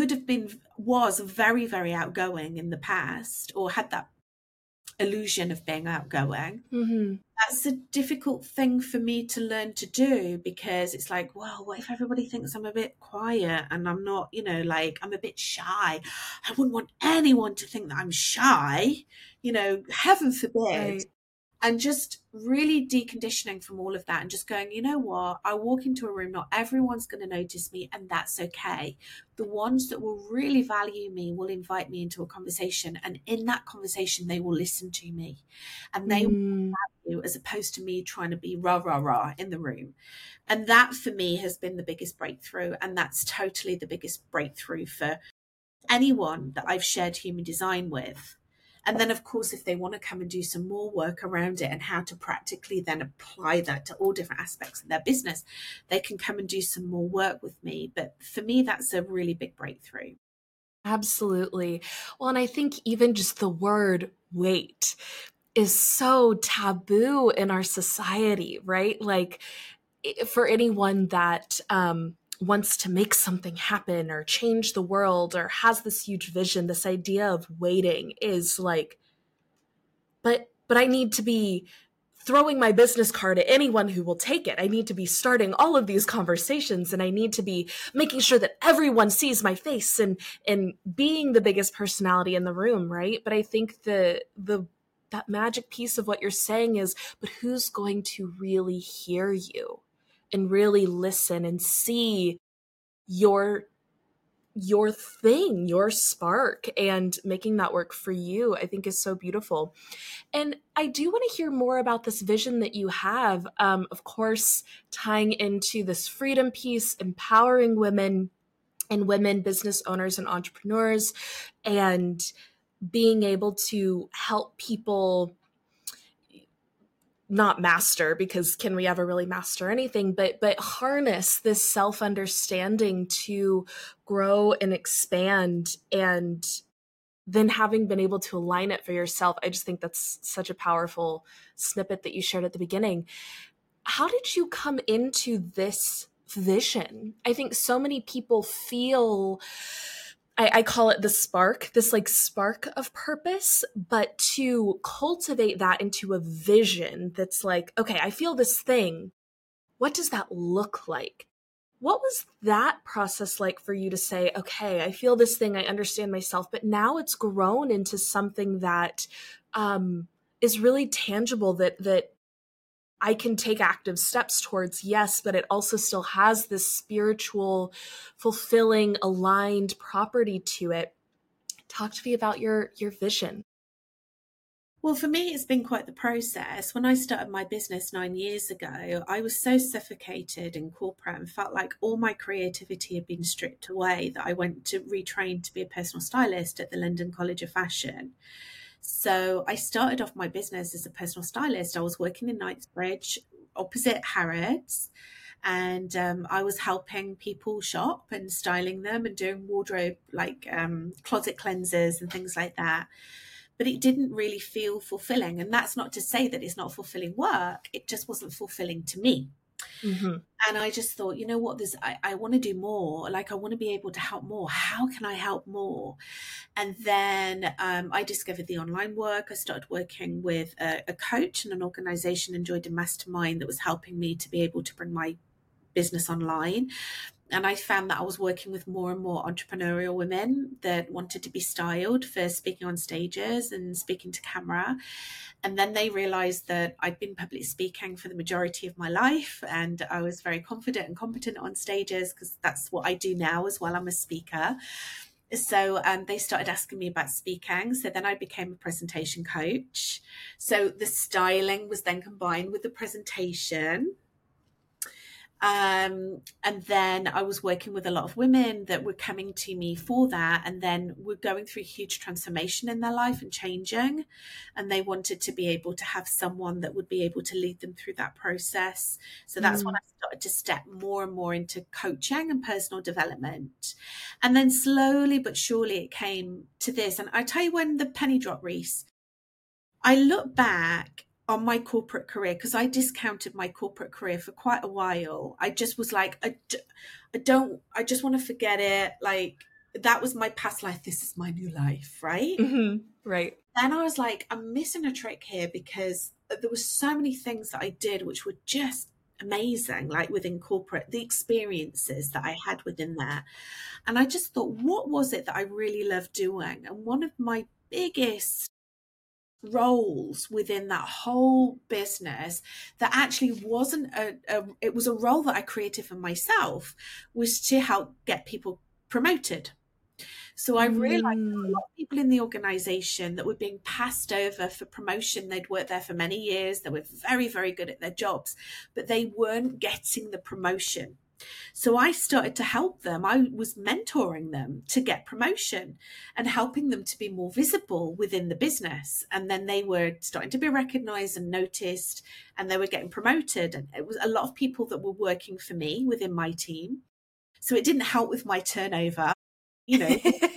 S2: was very, very outgoing in the past, or had that illusion of being outgoing,
S1: Mm-hmm.
S2: that's a difficult thing for me to learn to do, because it's like, well, what if everybody thinks I'm a bit quiet and I'm not, like, I'm a bit shy? I wouldn't want anyone to think that I'm shy, heaven forbid.
S1: Right.
S2: And just really deconditioning from all of that and just going, you know what, I walk into a room, not everyone's going to notice me, and that's okay. The ones that will really value me will invite me into a conversation, and in that conversation they will listen to me, and they will
S1: Mm.
S2: value, as opposed to me trying to be rah rah rah in the room. And that for me has been the biggest breakthrough, and that's totally the biggest breakthrough for anyone that I've shared human design with. And then, of course, if they want to come and do some more work around it and how to practically then apply that to all different aspects of their business, they can come and do some more work with me. But for me, that's a really big breakthrough.
S1: Absolutely. Well, and I think even just the word wait is so taboo in our society, right? Like, for anyone that wants to make something happen or change the world or has this huge vision, this idea of waiting is like, but I need to be throwing my business card at anyone who will take it. I need to be starting all of these conversations, and I need to be making sure that everyone sees my face and being the biggest personality in the room, right? But I think the that magic piece of what you're saying is, but who's going to really hear you and really listen and see your thing, your spark, and making that work for you, I think is so beautiful. And I do want to hear more about this vision that you have, of course, tying into this freedom piece, empowering women and women business owners and entrepreneurs, and being able to help people not master, because can we ever really master anything, but harness this self-understanding to grow and expand. And then having been able to align it for yourself, I just think that's such a powerful snippet that you shared at the beginning. How did you come into this vision? I think so many people feel, I call it the spark, this like spark of purpose, but to cultivate that into a vision that's like, okay, I feel this thing. What does that look like? What was that process like for you to say, okay, I feel this thing, I understand myself, but now it's grown into something that is really tangible, that I can take active steps towards, yes, but it also still has this spiritual, fulfilling, aligned property to it. Talk to me about your vision.
S2: Well, for me, it's been quite the process. When I started my business 9 years ago, I was so suffocated in corporate and felt like all my creativity had been stripped away that I went to retrain to be a personal stylist at the London College of Fashion. So I started off my business as a personal stylist. I was working in Knightsbridge opposite Harrods, and I was helping people shop and styling them and doing wardrobe, like closet cleansers and things like that. But it didn't really feel fulfilling. And that's not to say that it's not fulfilling work. It just wasn't fulfilling to me.
S1: Mm-hmm.
S2: And I just thought, you know what, I want to do more. Like, I want to be able to help more. How can I help more? And then I discovered the online work. I started working with a coach and an organization, and joined a mastermind that was helping me to be able to bring my business online. And I found that I was working with more and more entrepreneurial women that wanted to be styled for speaking on stages and speaking to camera. And then they realized that I'd been public speaking for the majority of my life, and I was very confident and competent on stages, because that's what I do now as well. I'm a speaker. So they started asking me about speaking. So then I became a presentation coach. So the styling was then combined with the presentation. And then I was working with a lot of women that were coming to me for that, and then were going through huge transformation in their life and changing, and they wanted to be able to have someone that would be able to lead them through that process. So that's when I started to step more and more into coaching and personal development. And then slowly but surely it came to this. And I tell you, when the penny dropped, Reese, I look back on my corporate career, because I discounted my corporate career for quite a while. I just was like, I just want to forget it. Like, that was my past life. This is my new life, right?
S1: Right.
S2: Then I was like, I'm missing a trick here, because there were so many things that I did which were just amazing, like within corporate, the experiences that I had within there. And I just thought, what was it that I really loved doing? And one of my biggest roles within that whole business, that actually wasn't it was a role that I created for myself, was to help get people promoted. So I realized that a lot of people in the organization that were being passed over for promotion, they'd worked there for many years, they were very, very good at their jobs, but they weren't getting the promotion. So I started to help them. I was mentoring them to get promotion and helping them to be more visible within the business. And then they were starting to be recognized and noticed, and they were getting promoted. And it was a lot of people that were working for me within my team. So it didn't help with my turnover, you know.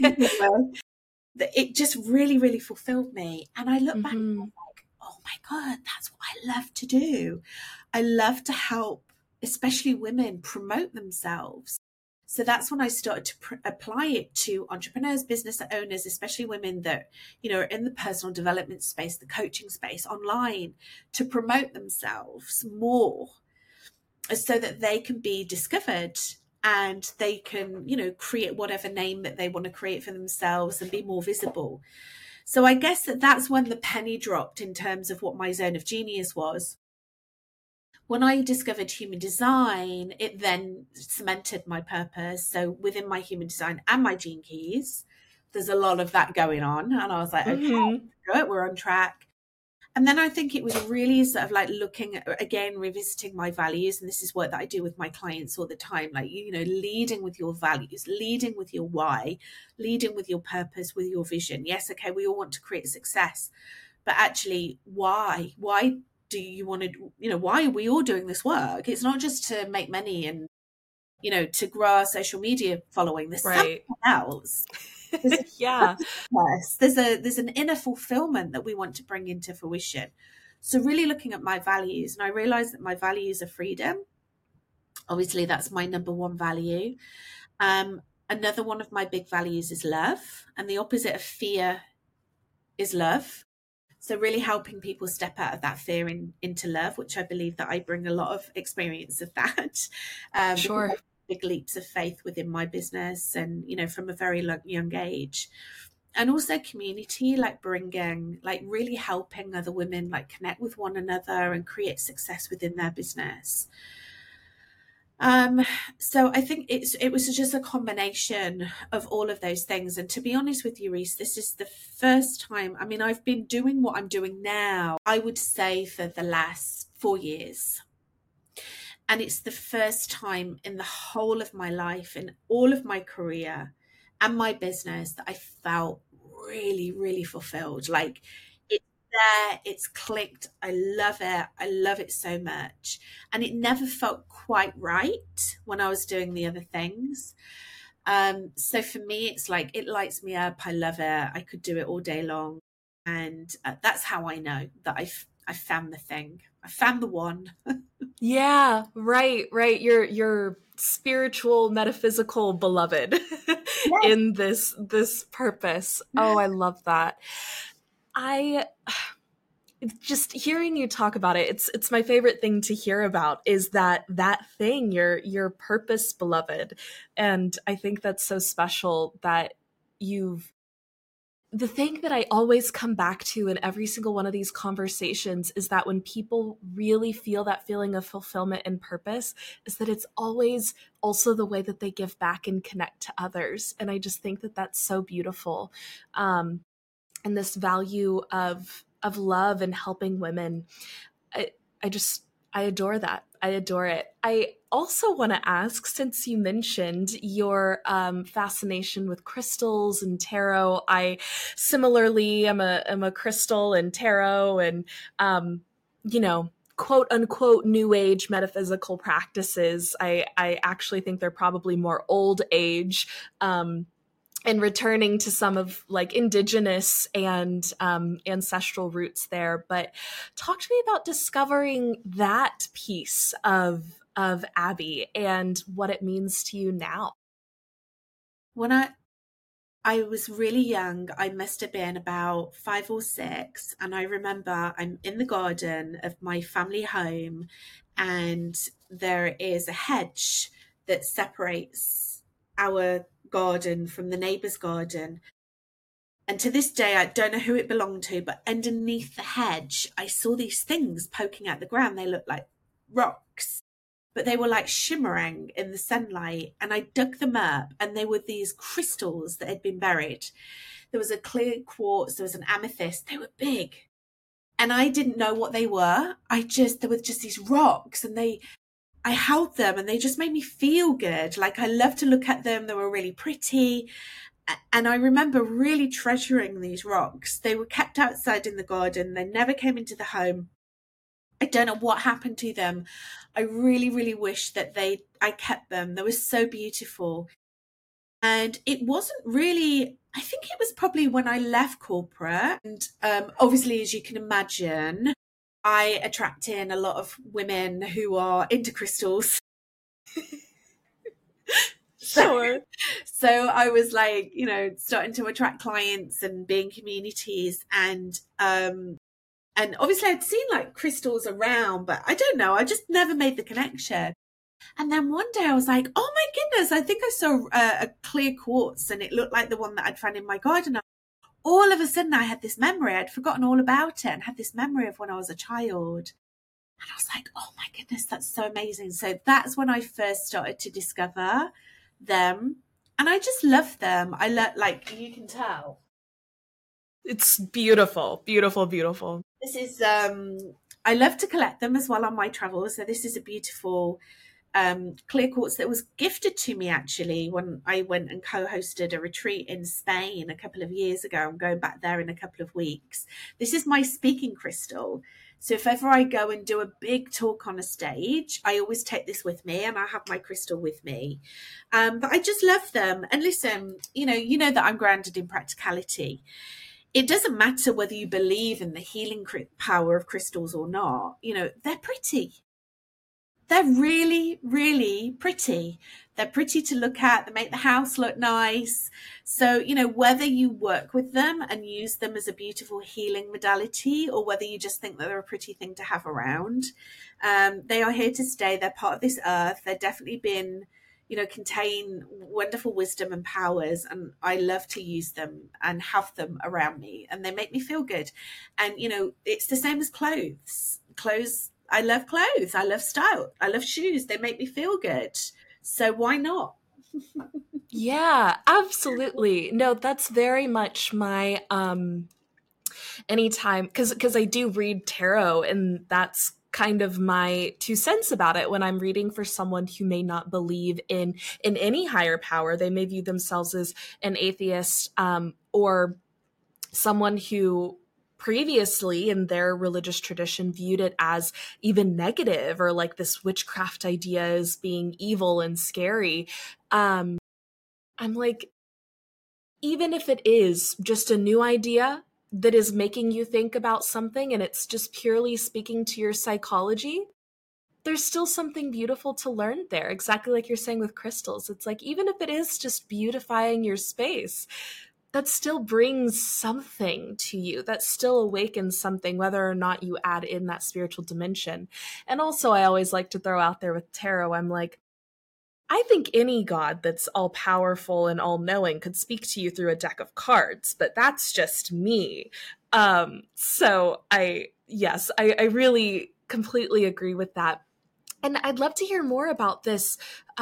S2: It just really, really fulfilled me. And I look back and I'm like, oh my God, that's what I love to do. I love to help, especially women, promote themselves. So that's when I started to apply it to entrepreneurs, business owners, especially women that, you know, are in the personal development space, the coaching space, online, to promote themselves more so that they can be discovered and they can, you know, create whatever name that they want to create for themselves and be more visible. So I guess that's when the penny dropped in terms of what my zone of genius was. When I discovered human design, it then cemented my purpose. So within my human design and my gene keys, there's a lot of that going on. And I was like, okay, good, we're on track. And then I think it was really sort of like looking at, again, revisiting my values. And this is work that I do with my clients all the time. Like, you know, leading with your values, leading with your why, leading with your purpose, with your vision. Yes, okay, we all want to create success. But actually, why? Why do you want to, you know, why are we all doing this work? It's not just to make money and, you know, to grow our social media following. There's something else. There's an inner fulfillment that we want to bring into fruition. So really looking at my values, and I realized that my values are freedom. Obviously, that's my number one value. Another one of my big values is love, and the opposite of fear is love. So really helping people step out of that fear into love, which I believe that I bring a lot of experience of that. Sure. Big leaps of faith within my business, and, you know, from a very young age. And also community, like bringing, like really helping other women, like connect with one another and create success within their business. So I think it was just a combination of all of those things. And to be honest with you, Reese, this is the first time, I mean, I've been doing what I'm doing now, I would say, for the last 4 years. And it's the first time in the whole of my life, in all of my career and my business, that I felt really, really fulfilled. Like, it's there, it's clicked. I love it. I love it so much. And it never felt quite right when I was doing the other things. So for me, it's like, it lights me up. I love it. I could do it all day long. And that's how I know that I found the thing. I found the one.
S1: Yeah, right. Your spiritual, metaphysical beloved in this purpose. Oh, I love that. Just hearing you talk about it, it's my favorite thing to hear about, is that thing, your purpose, beloved. And I think that's so special that the thing that I always come back to in every single one of these conversations is that when people really feel that feeling of fulfillment and purpose, is that it's always also the way that they give back and connect to others. And I just think that that's so beautiful. And this value of love and helping women, I adore that. I adore it. I also want to ask, since you mentioned your fascination with crystals and tarot, I similarly am a crystal and tarot and, you know, quote unquote new age metaphysical practices. I actually think they're probably more old age. And returning to some of like indigenous and ancestral roots there. But talk to me about discovering that piece of Abby and what it means to you now.
S2: When I was really young, I must have been about 5 or 6, and I remember I'm in the garden of my family home, and there is a hedge that separates our garden from the neighbour's garden. And to this day, I don't know who it belonged to, but underneath the hedge, I saw these things poking out the ground. They looked like rocks, but they were like shimmering in the sunlight. And I dug them up, and they were these crystals that had been buried. There was a clear quartz, there was an amethyst. They were big. And I didn't know what they were. There were just these rocks, and I held them, and they just made me feel good. Like, I loved to look at them. They were really pretty. And I remember really treasuring these rocks. They were kept outside in the garden. They never came into the home. I don't know what happened to them. I really, really wish that I kept them. They were so beautiful. And it wasn't really, I think it was probably when I left corporate. And obviously, as you can imagine, I attract in a lot of women who are into crystals.
S1: Sure.
S2: So I was like, starting to attract clients and be in communities, and obviously I'd seen like crystals around, but I don't know, I just never made the connection. And then one day I was like, oh my goodness, I think I saw a clear quartz, and it looked like the one that I'd found in my garden. All of a sudden I had this memory. I'd forgotten all about it and had this memory of when I was a child. And I was like, oh my goodness, that's so amazing. So that's when I first started to discover them, and I just love them. Like you can tell,
S1: it's beautiful, beautiful, beautiful.
S2: This is I love to collect them as well on my travels. So this is a beautiful clear quartz that was gifted to me actually when I went and co-hosted a retreat in Spain a couple of years ago. I'm going back there in a couple of weeks. This is my speaking crystal. So if ever I go and do a big talk on a stage, I always take this with me, and I have my crystal with me. But I just love them. And listen, you know that I'm grounded in practicality. It doesn't matter whether you believe in the healing power of crystals or not. They're pretty. They're really, really pretty. They're pretty to look at. They make the house look nice. So, whether you work with them and use them as a beautiful healing modality, or whether you just think that they're a pretty thing to have around, they are here to stay. They're part of this earth. They're definitely been, contain wonderful wisdom and powers. And I love to use them and have them around me. And they make me feel good. And, it's the same as clothes. I love clothes. I love style. I love shoes. They make me feel good. So why not?
S1: Yeah, absolutely. No, that's very much my anytime, because I do read tarot, and that's kind of my 2 cents about it. When I'm reading for someone who may not believe in any higher power, they may view themselves as an atheist, or someone who previously in their religious tradition viewed it as even negative, or like this witchcraft idea as being evil and scary. I'm like, even if it is just a new idea that is making you think about something, and it's just purely speaking to your psychology, there's still something beautiful to learn there. Exactly like you're saying with crystals. It's like, even if it is just beautifying your space, that still brings something to you. That still awakens something, whether or not you add in that spiritual dimension. And also, I always like to throw out there with tarot, I'm like, I think any god that's all powerful and all knowing could speak to you through a deck of cards, but that's just me. So I really completely agree with that. And I'd love to hear more about this,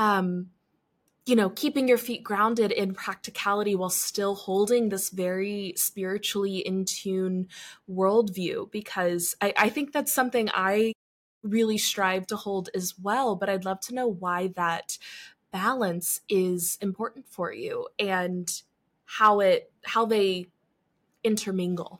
S1: keeping your feet grounded in practicality while still holding this very spiritually in tune worldview, because I think that's something I really strive to hold as well. But I'd love to know why that balance is important for you and how they intermingle.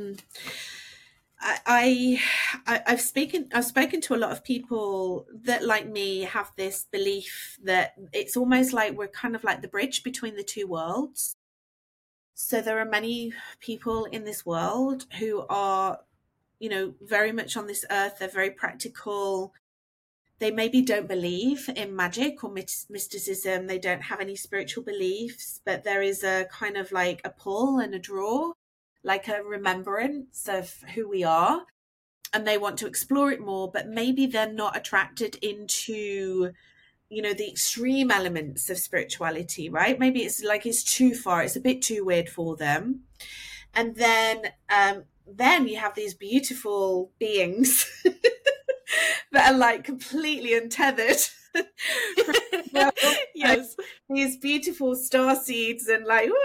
S2: I've spoken to a lot of people that, like me, have this belief that it's almost like we're kind of like the bridge between the two worlds. So there are many people in this world who are, very much on this earth. They're very practical. They maybe don't believe in magic or mysticism. They don't have any spiritual beliefs, but there is a kind of like a pull and a draw, like a remembrance of who we are. And they want to explore it more, but maybe they're not attracted into, the extreme elements of spirituality, right? Maybe it's too far. It's a bit too weird for them. And then you have these beautiful beings that are like completely untethered.
S1: Yes.
S2: These beautiful star seeds and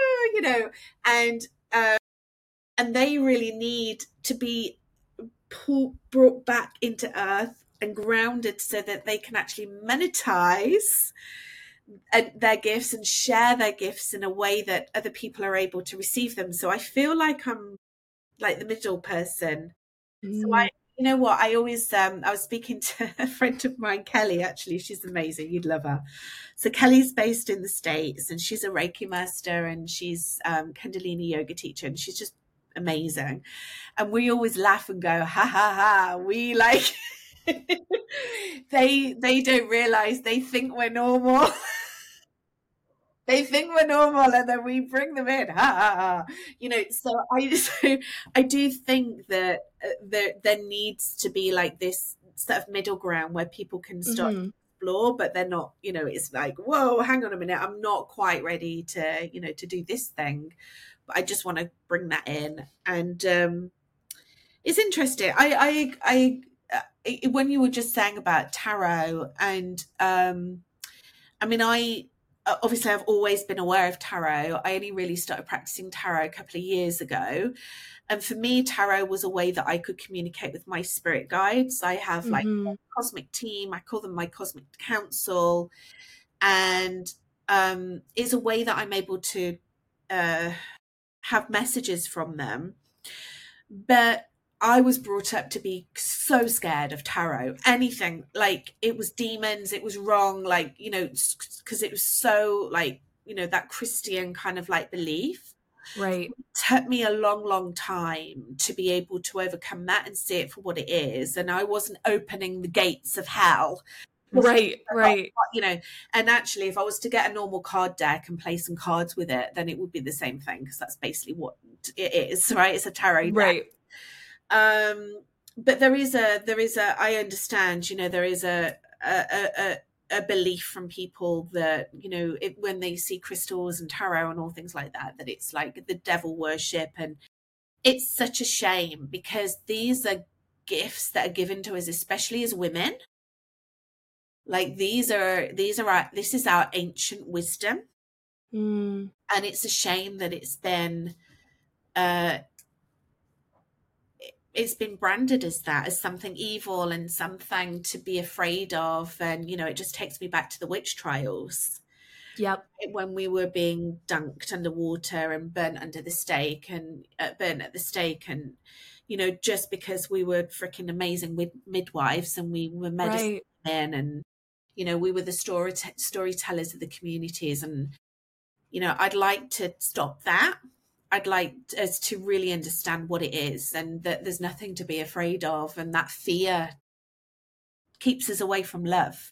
S2: and they really need to be brought back into earth and grounded so that they can actually monetize their gifts and share their gifts in a way that other people are able to receive them. So I feel like I'm like the middle person. So I always I was speaking to a friend of mine, Kelly. Actually, she's amazing. You'd love her. So Kelly's based in the States, and she's a Reiki master, and she's Kundalini yoga teacher, and she's just amazing. And we always laugh and go, ha ha ha. We like they don't realize they think we're normal. They think we're normal, and then we bring them in. Ha ha ha. So I do think that there needs to be like this sort of middle ground where people can start to explore, but they're not. It's like, whoa, hang on a minute, I'm not quite ready to to do this thing, but I just want to bring that in. And it's interesting. I when you were just saying about tarot, and obviously I've always been aware of tarot. I only really started practicing tarot a couple of years ago. And for me, tarot was a way that I could communicate with my spirit guides. I have like a cosmic team. I call them my cosmic council. And it's a way that I'm able to have messages from them. But I was brought up to be so scared of tarot. Anything, like it was demons, it was wrong, like, because it was so like, that Christian kind of like belief.
S1: Right.
S2: It took me a long, long time to be able to overcome that and see it for what it is. And I wasn't opening the gates of hell.
S1: Right.
S2: And actually, if I was to get a normal card deck and play some cards with it, then it would be the same thing, because that's basically what it is, right? It's a tarot deck.
S1: Right.
S2: But there is a I understand, there is a belief from people that, when they see crystals and tarot and all things like that it's like the devil worship. And it's such a shame, because these are gifts that are given to us, especially as women. Like this is our ancient wisdom. And it's a shame that it's been branded as that, as something evil and something to be afraid of. And, it just takes me back to the witch trials.
S1: Yep.
S2: When we were being dunked underwater and burnt under the stake and burnt at the stake. And, just because we were freaking amazing midwives and we were medicine men, and, we were the storytellers of the communities. And, I'd like to stop that. I'd like us to really understand what it is, and that there's nothing to be afraid of, and that fear keeps us away from love.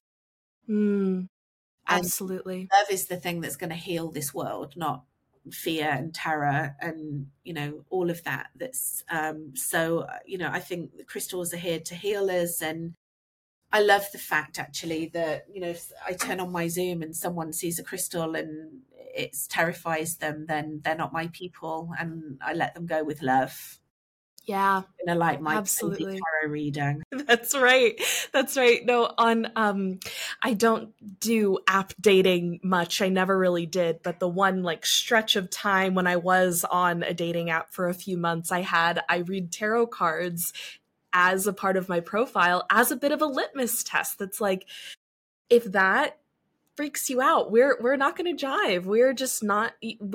S1: Absolutely.
S2: Love is the thing that's going to heal this world, not fear and terror and, all of that. That's I think the crystals are here to heal us. And I love the fact, actually, that, if I turn on my Zoom and someone sees a crystal and it terrifies them, then they're not my people, and I let them go with love.
S1: Yeah.
S2: Like my
S1: absolutely
S2: tarot reading.
S1: That's right. No, I don't do app dating much. I never really did. But the one like stretch of time when I was on a dating app for a few months, I read tarot cards as a part of my profile as a bit of a litmus test. That's like, if that freaks you out, we're not going to jive. We're just not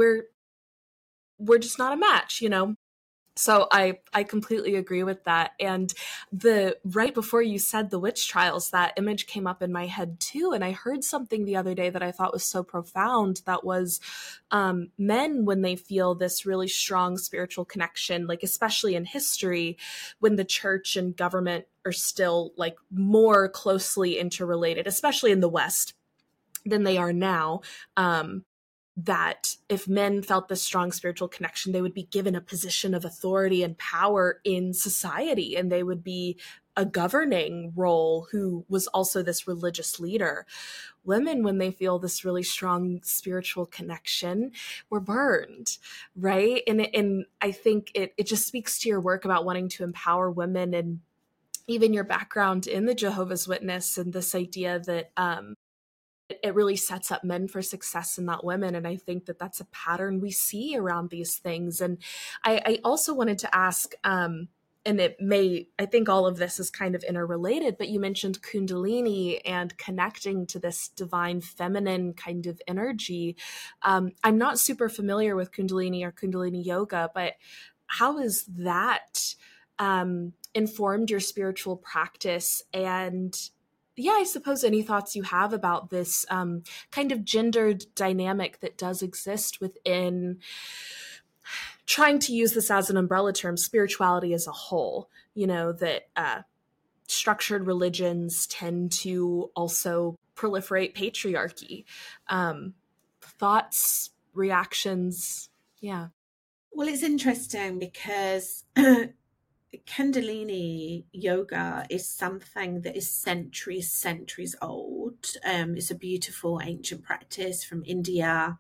S1: a match, you know? So I completely agree with that. And the right before you said the witch trials, that image came up in my head too. And I heard something the other day that I thought was so profound. That was men, when they feel this really strong spiritual connection, like especially in history, when the church and government are still like more closely interrelated, especially in the West than they are now. That if men felt this strong spiritual connection, they would be given a position of authority and power in society, and they would be a governing role who was also this religious leader. Women, when they feel this really strong spiritual connection, were burned, right? And I think it just speaks to your work about wanting to empower women, and even your background in the Jehovah's Witness, and this idea that it really sets up men for success and not women. And I think that that's a pattern we see around these things. And I also wanted to ask, and I think all of this is kind of interrelated, but you mentioned Kundalini and connecting to this divine feminine kind of energy. I'm not super familiar with Kundalini or Kundalini yoga, but how has that informed your spiritual practice? And yeah, I suppose any thoughts you have about this kind of gendered dynamic that does exist within, trying to use this as an umbrella term, spirituality as a whole, you know, that structured religions tend to also proliferate patriarchy. Thoughts, reactions? Yeah.
S2: Well, it's interesting because Kundalini yoga is something that is centuries old. It's a beautiful ancient practice from India.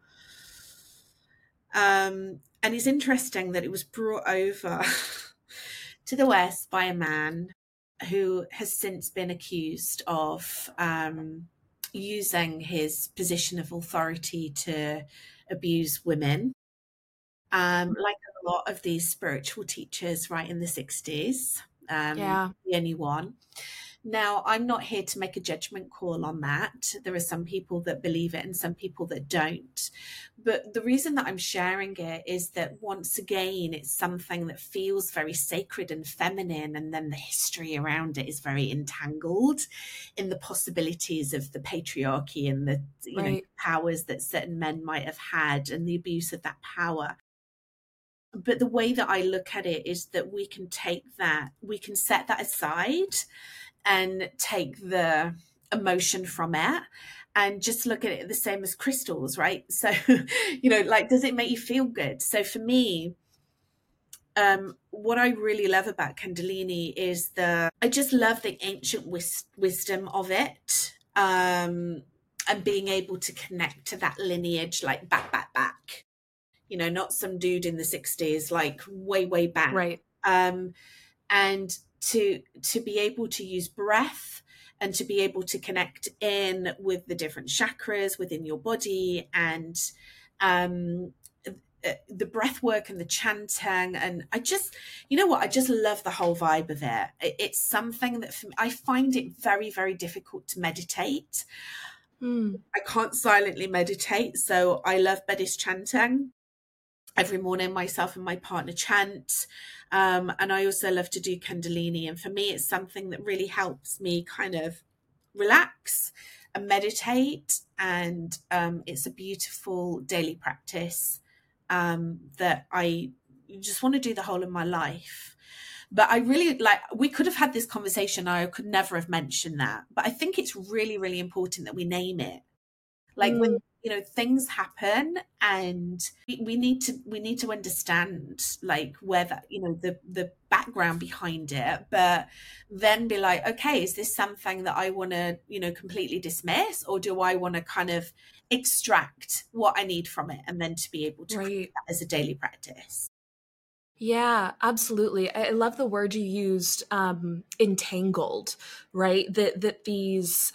S2: And it's interesting that it was brought over to the West by a man who has since been accused of using his position of authority to abuse women. Like a lot of these spiritual teachers right in the 60s,
S1: Yeah.
S2: the only one. Now, I'm not here to make a judgment call on that. There are some people that believe it and some people that don't. But the reason that I'm sharing it is that, once again, it's something that feels very sacred and feminine, and then the history around it is very entangled in the possibilities of the patriarchy and the
S1: Right.
S2: powers that certain men might have had, and the abuse of that power. But the way that I look at it is that we can set that aside and take the emotion from it and just look at it the same as crystals, right? So, like, does it make you feel good? So for me, what I really love about Kundalini is I just love the ancient wisdom of it, and being able to connect to that lineage, like back. Not some dude in the 60s, like way back.
S1: Right.
S2: And to be able to use breath and to be able to connect in with the different chakras within your body, and the breath work and the chanting. And I just love the whole vibe of it. It's something that, for me, I find it very, very difficult to meditate. I can't silently meditate, so I love Buddhist chanting. Every morning, myself and my partner chant. And I also love to do Kundalini. And for me, it's something that really helps me kind of relax and meditate. And it's a beautiful daily practice that I just want to do the whole of my life. But I really we could have had this conversation. I could never have mentioned that. But I think it's really, really important that we name it. Like, when things happen, and we need to understand, like, where that, the background behind it, but then be like, okay, is this something that I want to completely dismiss, or do I want to kind of extract what I need from it, and then to be able to create that as a daily practice?
S1: Yeah, absolutely. I love the word you used, entangled, right? That these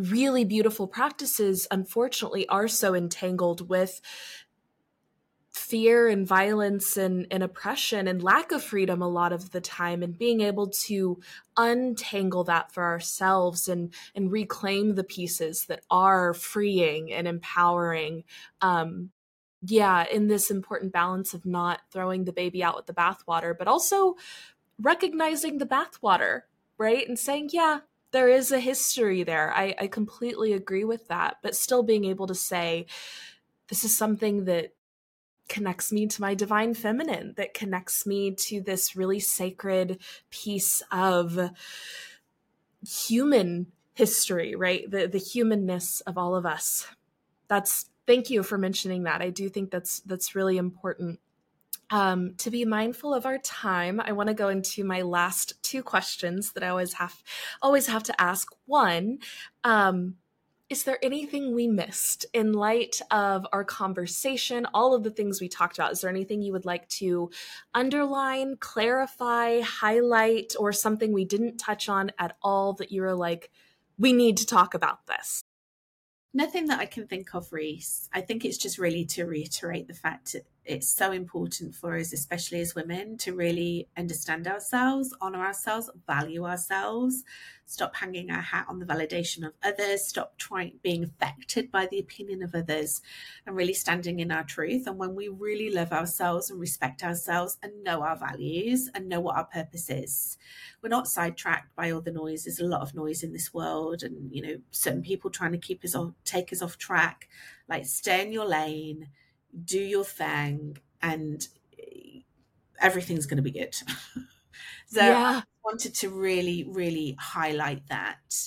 S1: really beautiful practices, unfortunately, are so entangled with fear and violence and oppression and lack of freedom a lot of the time, and being able to untangle that for ourselves and reclaim the pieces that are freeing and empowering. In this important balance of not throwing the baby out with the bathwater, but also recognizing the bathwater, right? And saying, yeah, there is a history there. I completely agree with that, but still being able to say, this is something that connects me to my divine feminine, that connects me to this really sacred piece of human history, right? The humanness of all of us. Thank you for mentioning that. I do think that's really important. To be mindful of our time, I want to go into my last two questions that I always have to ask. One, is there anything we missed in light of our conversation, all of the things we talked about? Is there anything you would like to underline, clarify, highlight, or something we didn't touch on at all that you were like, we need to talk about this?
S2: Nothing that I can think of, Reese. I think it's just really to reiterate the fact that it's so important for us, especially as women, to really understand ourselves, honor ourselves, value ourselves, stop hanging our hat on the validation of others, stop being affected by the opinion of others, and really standing in our truth. And when we really love ourselves and respect ourselves and know our values and know what our purpose is, we're not sidetracked by all the noise. There's a lot of noise in this world, and certain people trying to take us off track. Like, stay in your lane, do your thing, and everything's going to be good. So yeah. I wanted to really, really highlight that.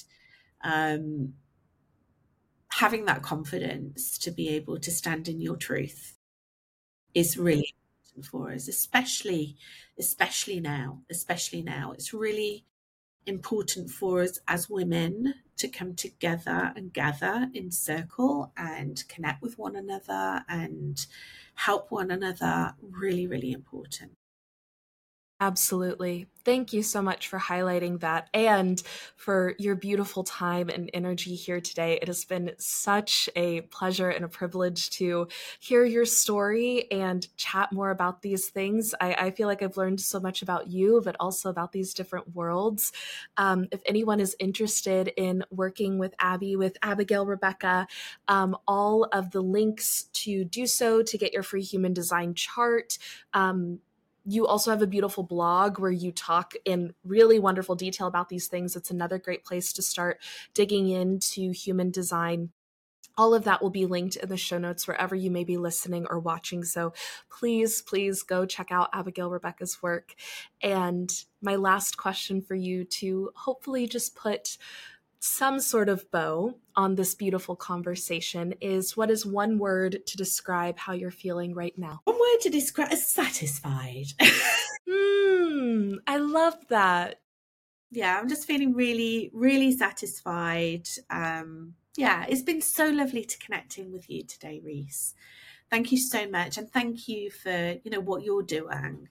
S2: Having that confidence to be able to stand in your truth is really important for us, especially now. It's really important for us as women to come together and gather in circle and connect with one another and help one another. Really, really important.
S1: Absolutely. Thank you so much for highlighting that and for your beautiful time and energy here today. It has been such a pleasure and a privilege to hear your story and chat more about these things. I feel like I've learned so much about you, but also about these different worlds. If anyone is interested in working with Abby, with Abigail Rebecca, all of the links to do so, to get your free human design chart, you also have a beautiful blog where you talk in really wonderful detail about these things. It's another great place to start digging into human design. All of that will be linked in the show notes wherever you may be listening or watching. So please, please go check out Abigail Rebecca's work. And my last question for you to hopefully just put some sort of bow on this beautiful conversation is, what is one word to describe how you're feeling right now?
S2: One word to describe is satisfied.
S1: I love that.
S2: Yeah, I'm just feeling really, really satisfied. It's been so lovely to connecting with you today, Reese. Thank you so much. And thank you for, what you're doing.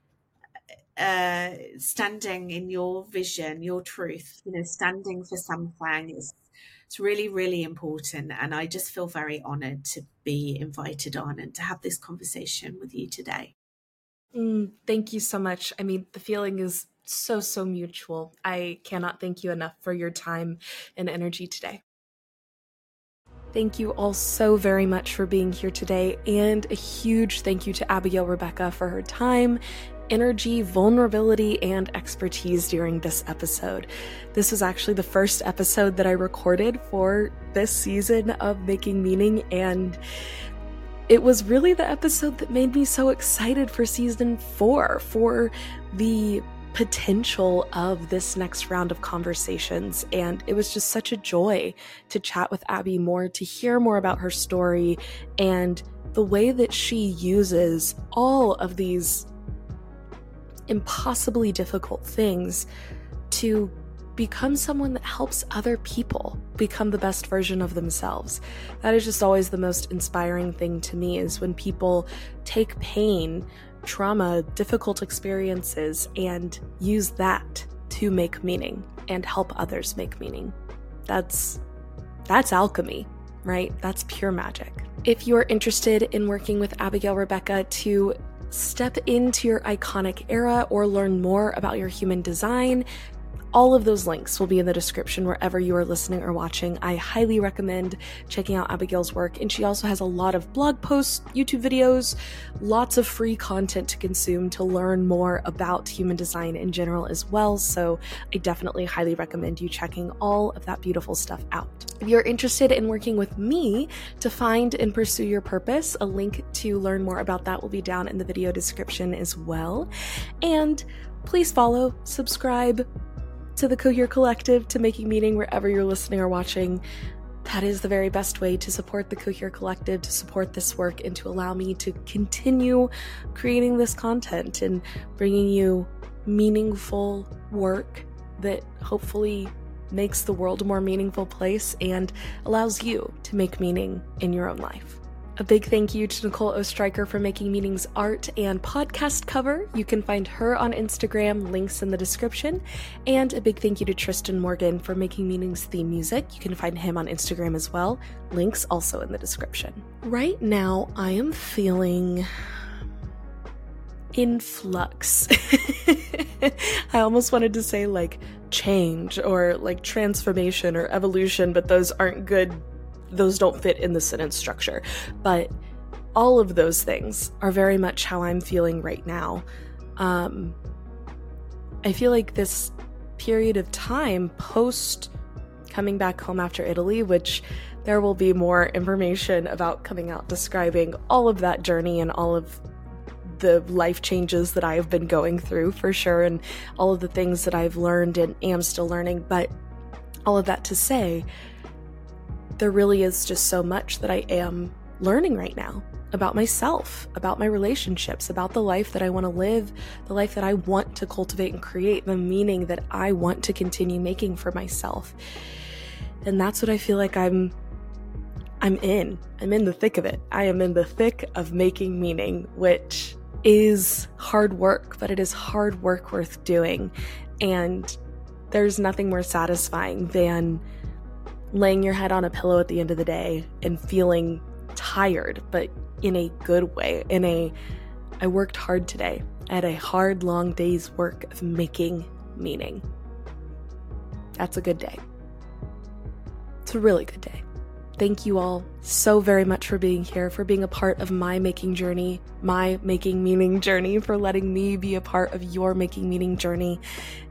S2: Standing in your vision, your truth, standing for something it's really, really important. And I just feel very honored to be invited on and to have this conversation with you today.
S1: Thank you so much. I mean, the feeling is so, so mutual. I cannot thank you enough for your time and energy today. Thank you all so very much for being here today, and a huge thank you to Abigail Rebecca for her time, energy, vulnerability, and expertise during this episode. This was actually the first episode that I recorded for this season of Making Meaning, and it was really the episode that made me so excited for season 4, for the potential of this next round of conversations. And it was just such a joy to chat with Abby more, to hear more about her story and the way that she uses all of these impossibly difficult things to become someone that helps other people become the best version of themselves. That is just always the most inspiring thing to me, is when people take pain, trauma, difficult experiences, and use that to make meaning and help others make meaning. That's alchemy, right? That's pure magic. If you're interested in working with Abigail Rebecca to step into your iconic era or learn more about your human design, all of those links will be in the description wherever you are listening or watching. I highly recommend checking out Abigail's work, and she also has a lot of blog posts, YouTube videos, lots of free content to consume to learn more about human design in general as well, so I definitely highly recommend you checking all of that beautiful stuff out. If you're interested in working with me to find and pursue your purpose, a link to learn more about that will be down in the video description as well. And please follow, subscribe to the Cohere Collective, to Making Meaning wherever you're listening or watching. That is the very best way to support the Cohere Collective, to support this work, and to allow me to continue creating this content and bringing you meaningful work that hopefully makes the world a more meaningful place and allows you to make meaning in your own life. A big thank you to Nicole Ostreicher for making Meaning's art and podcast cover. You can find her on Instagram, links in the description. And a big thank you to Tristan Morgan for making Meaning's theme music. You can find him on Instagram as well. Links also in the description. Right now, I am feeling in flux. I almost wanted to say like change or like transformation or evolution, but those aren't good. Those don't fit in the sentence structure, but all of those things are very much how I'm feeling right now. I feel like this period of time post coming back home after Italy, which there will be more information about coming out describing all of that journey and all of the life changes that I have been going through for sure, and all of the things that I've learned and am still learning. But all of that to say, there really is just so much that I am learning right now about myself, about my relationships, about the life that I want to live, the life that I want to cultivate and create, the meaning that I want to continue making for myself. And that's what I feel like I'm in. I'm in the thick of it. I am in the thick of making meaning, which is hard work, but it is hard work worth doing. And there's nothing more satisfying than laying your head on a pillow at the end of the day and feeling tired, but in a good way. I worked hard today. I had a hard, long day's work of making meaning. That's a good day. It's a really good day. Thank you all so very much for being here, for being a part of my making journey, my making meaning journey, for letting me be a part of your making meaning journey.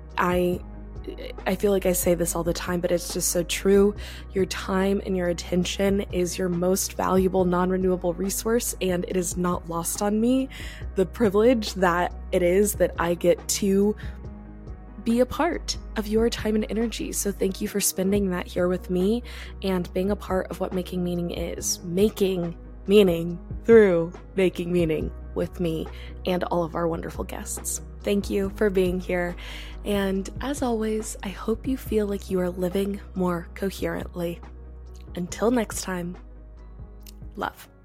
S1: I feel like I say this all the time, but it's just so true. Your time and your attention is your most valuable non-renewable resource, and it is not lost on me the privilege that it is that I get to be a part of your time and energy. So thank you for spending that here with me and being a part of what making meaning is. Making meaning through making meaning with me and all of our wonderful guests. Thank you for being here. And as always, I hope you feel like you are living more coherently. Until next time, love.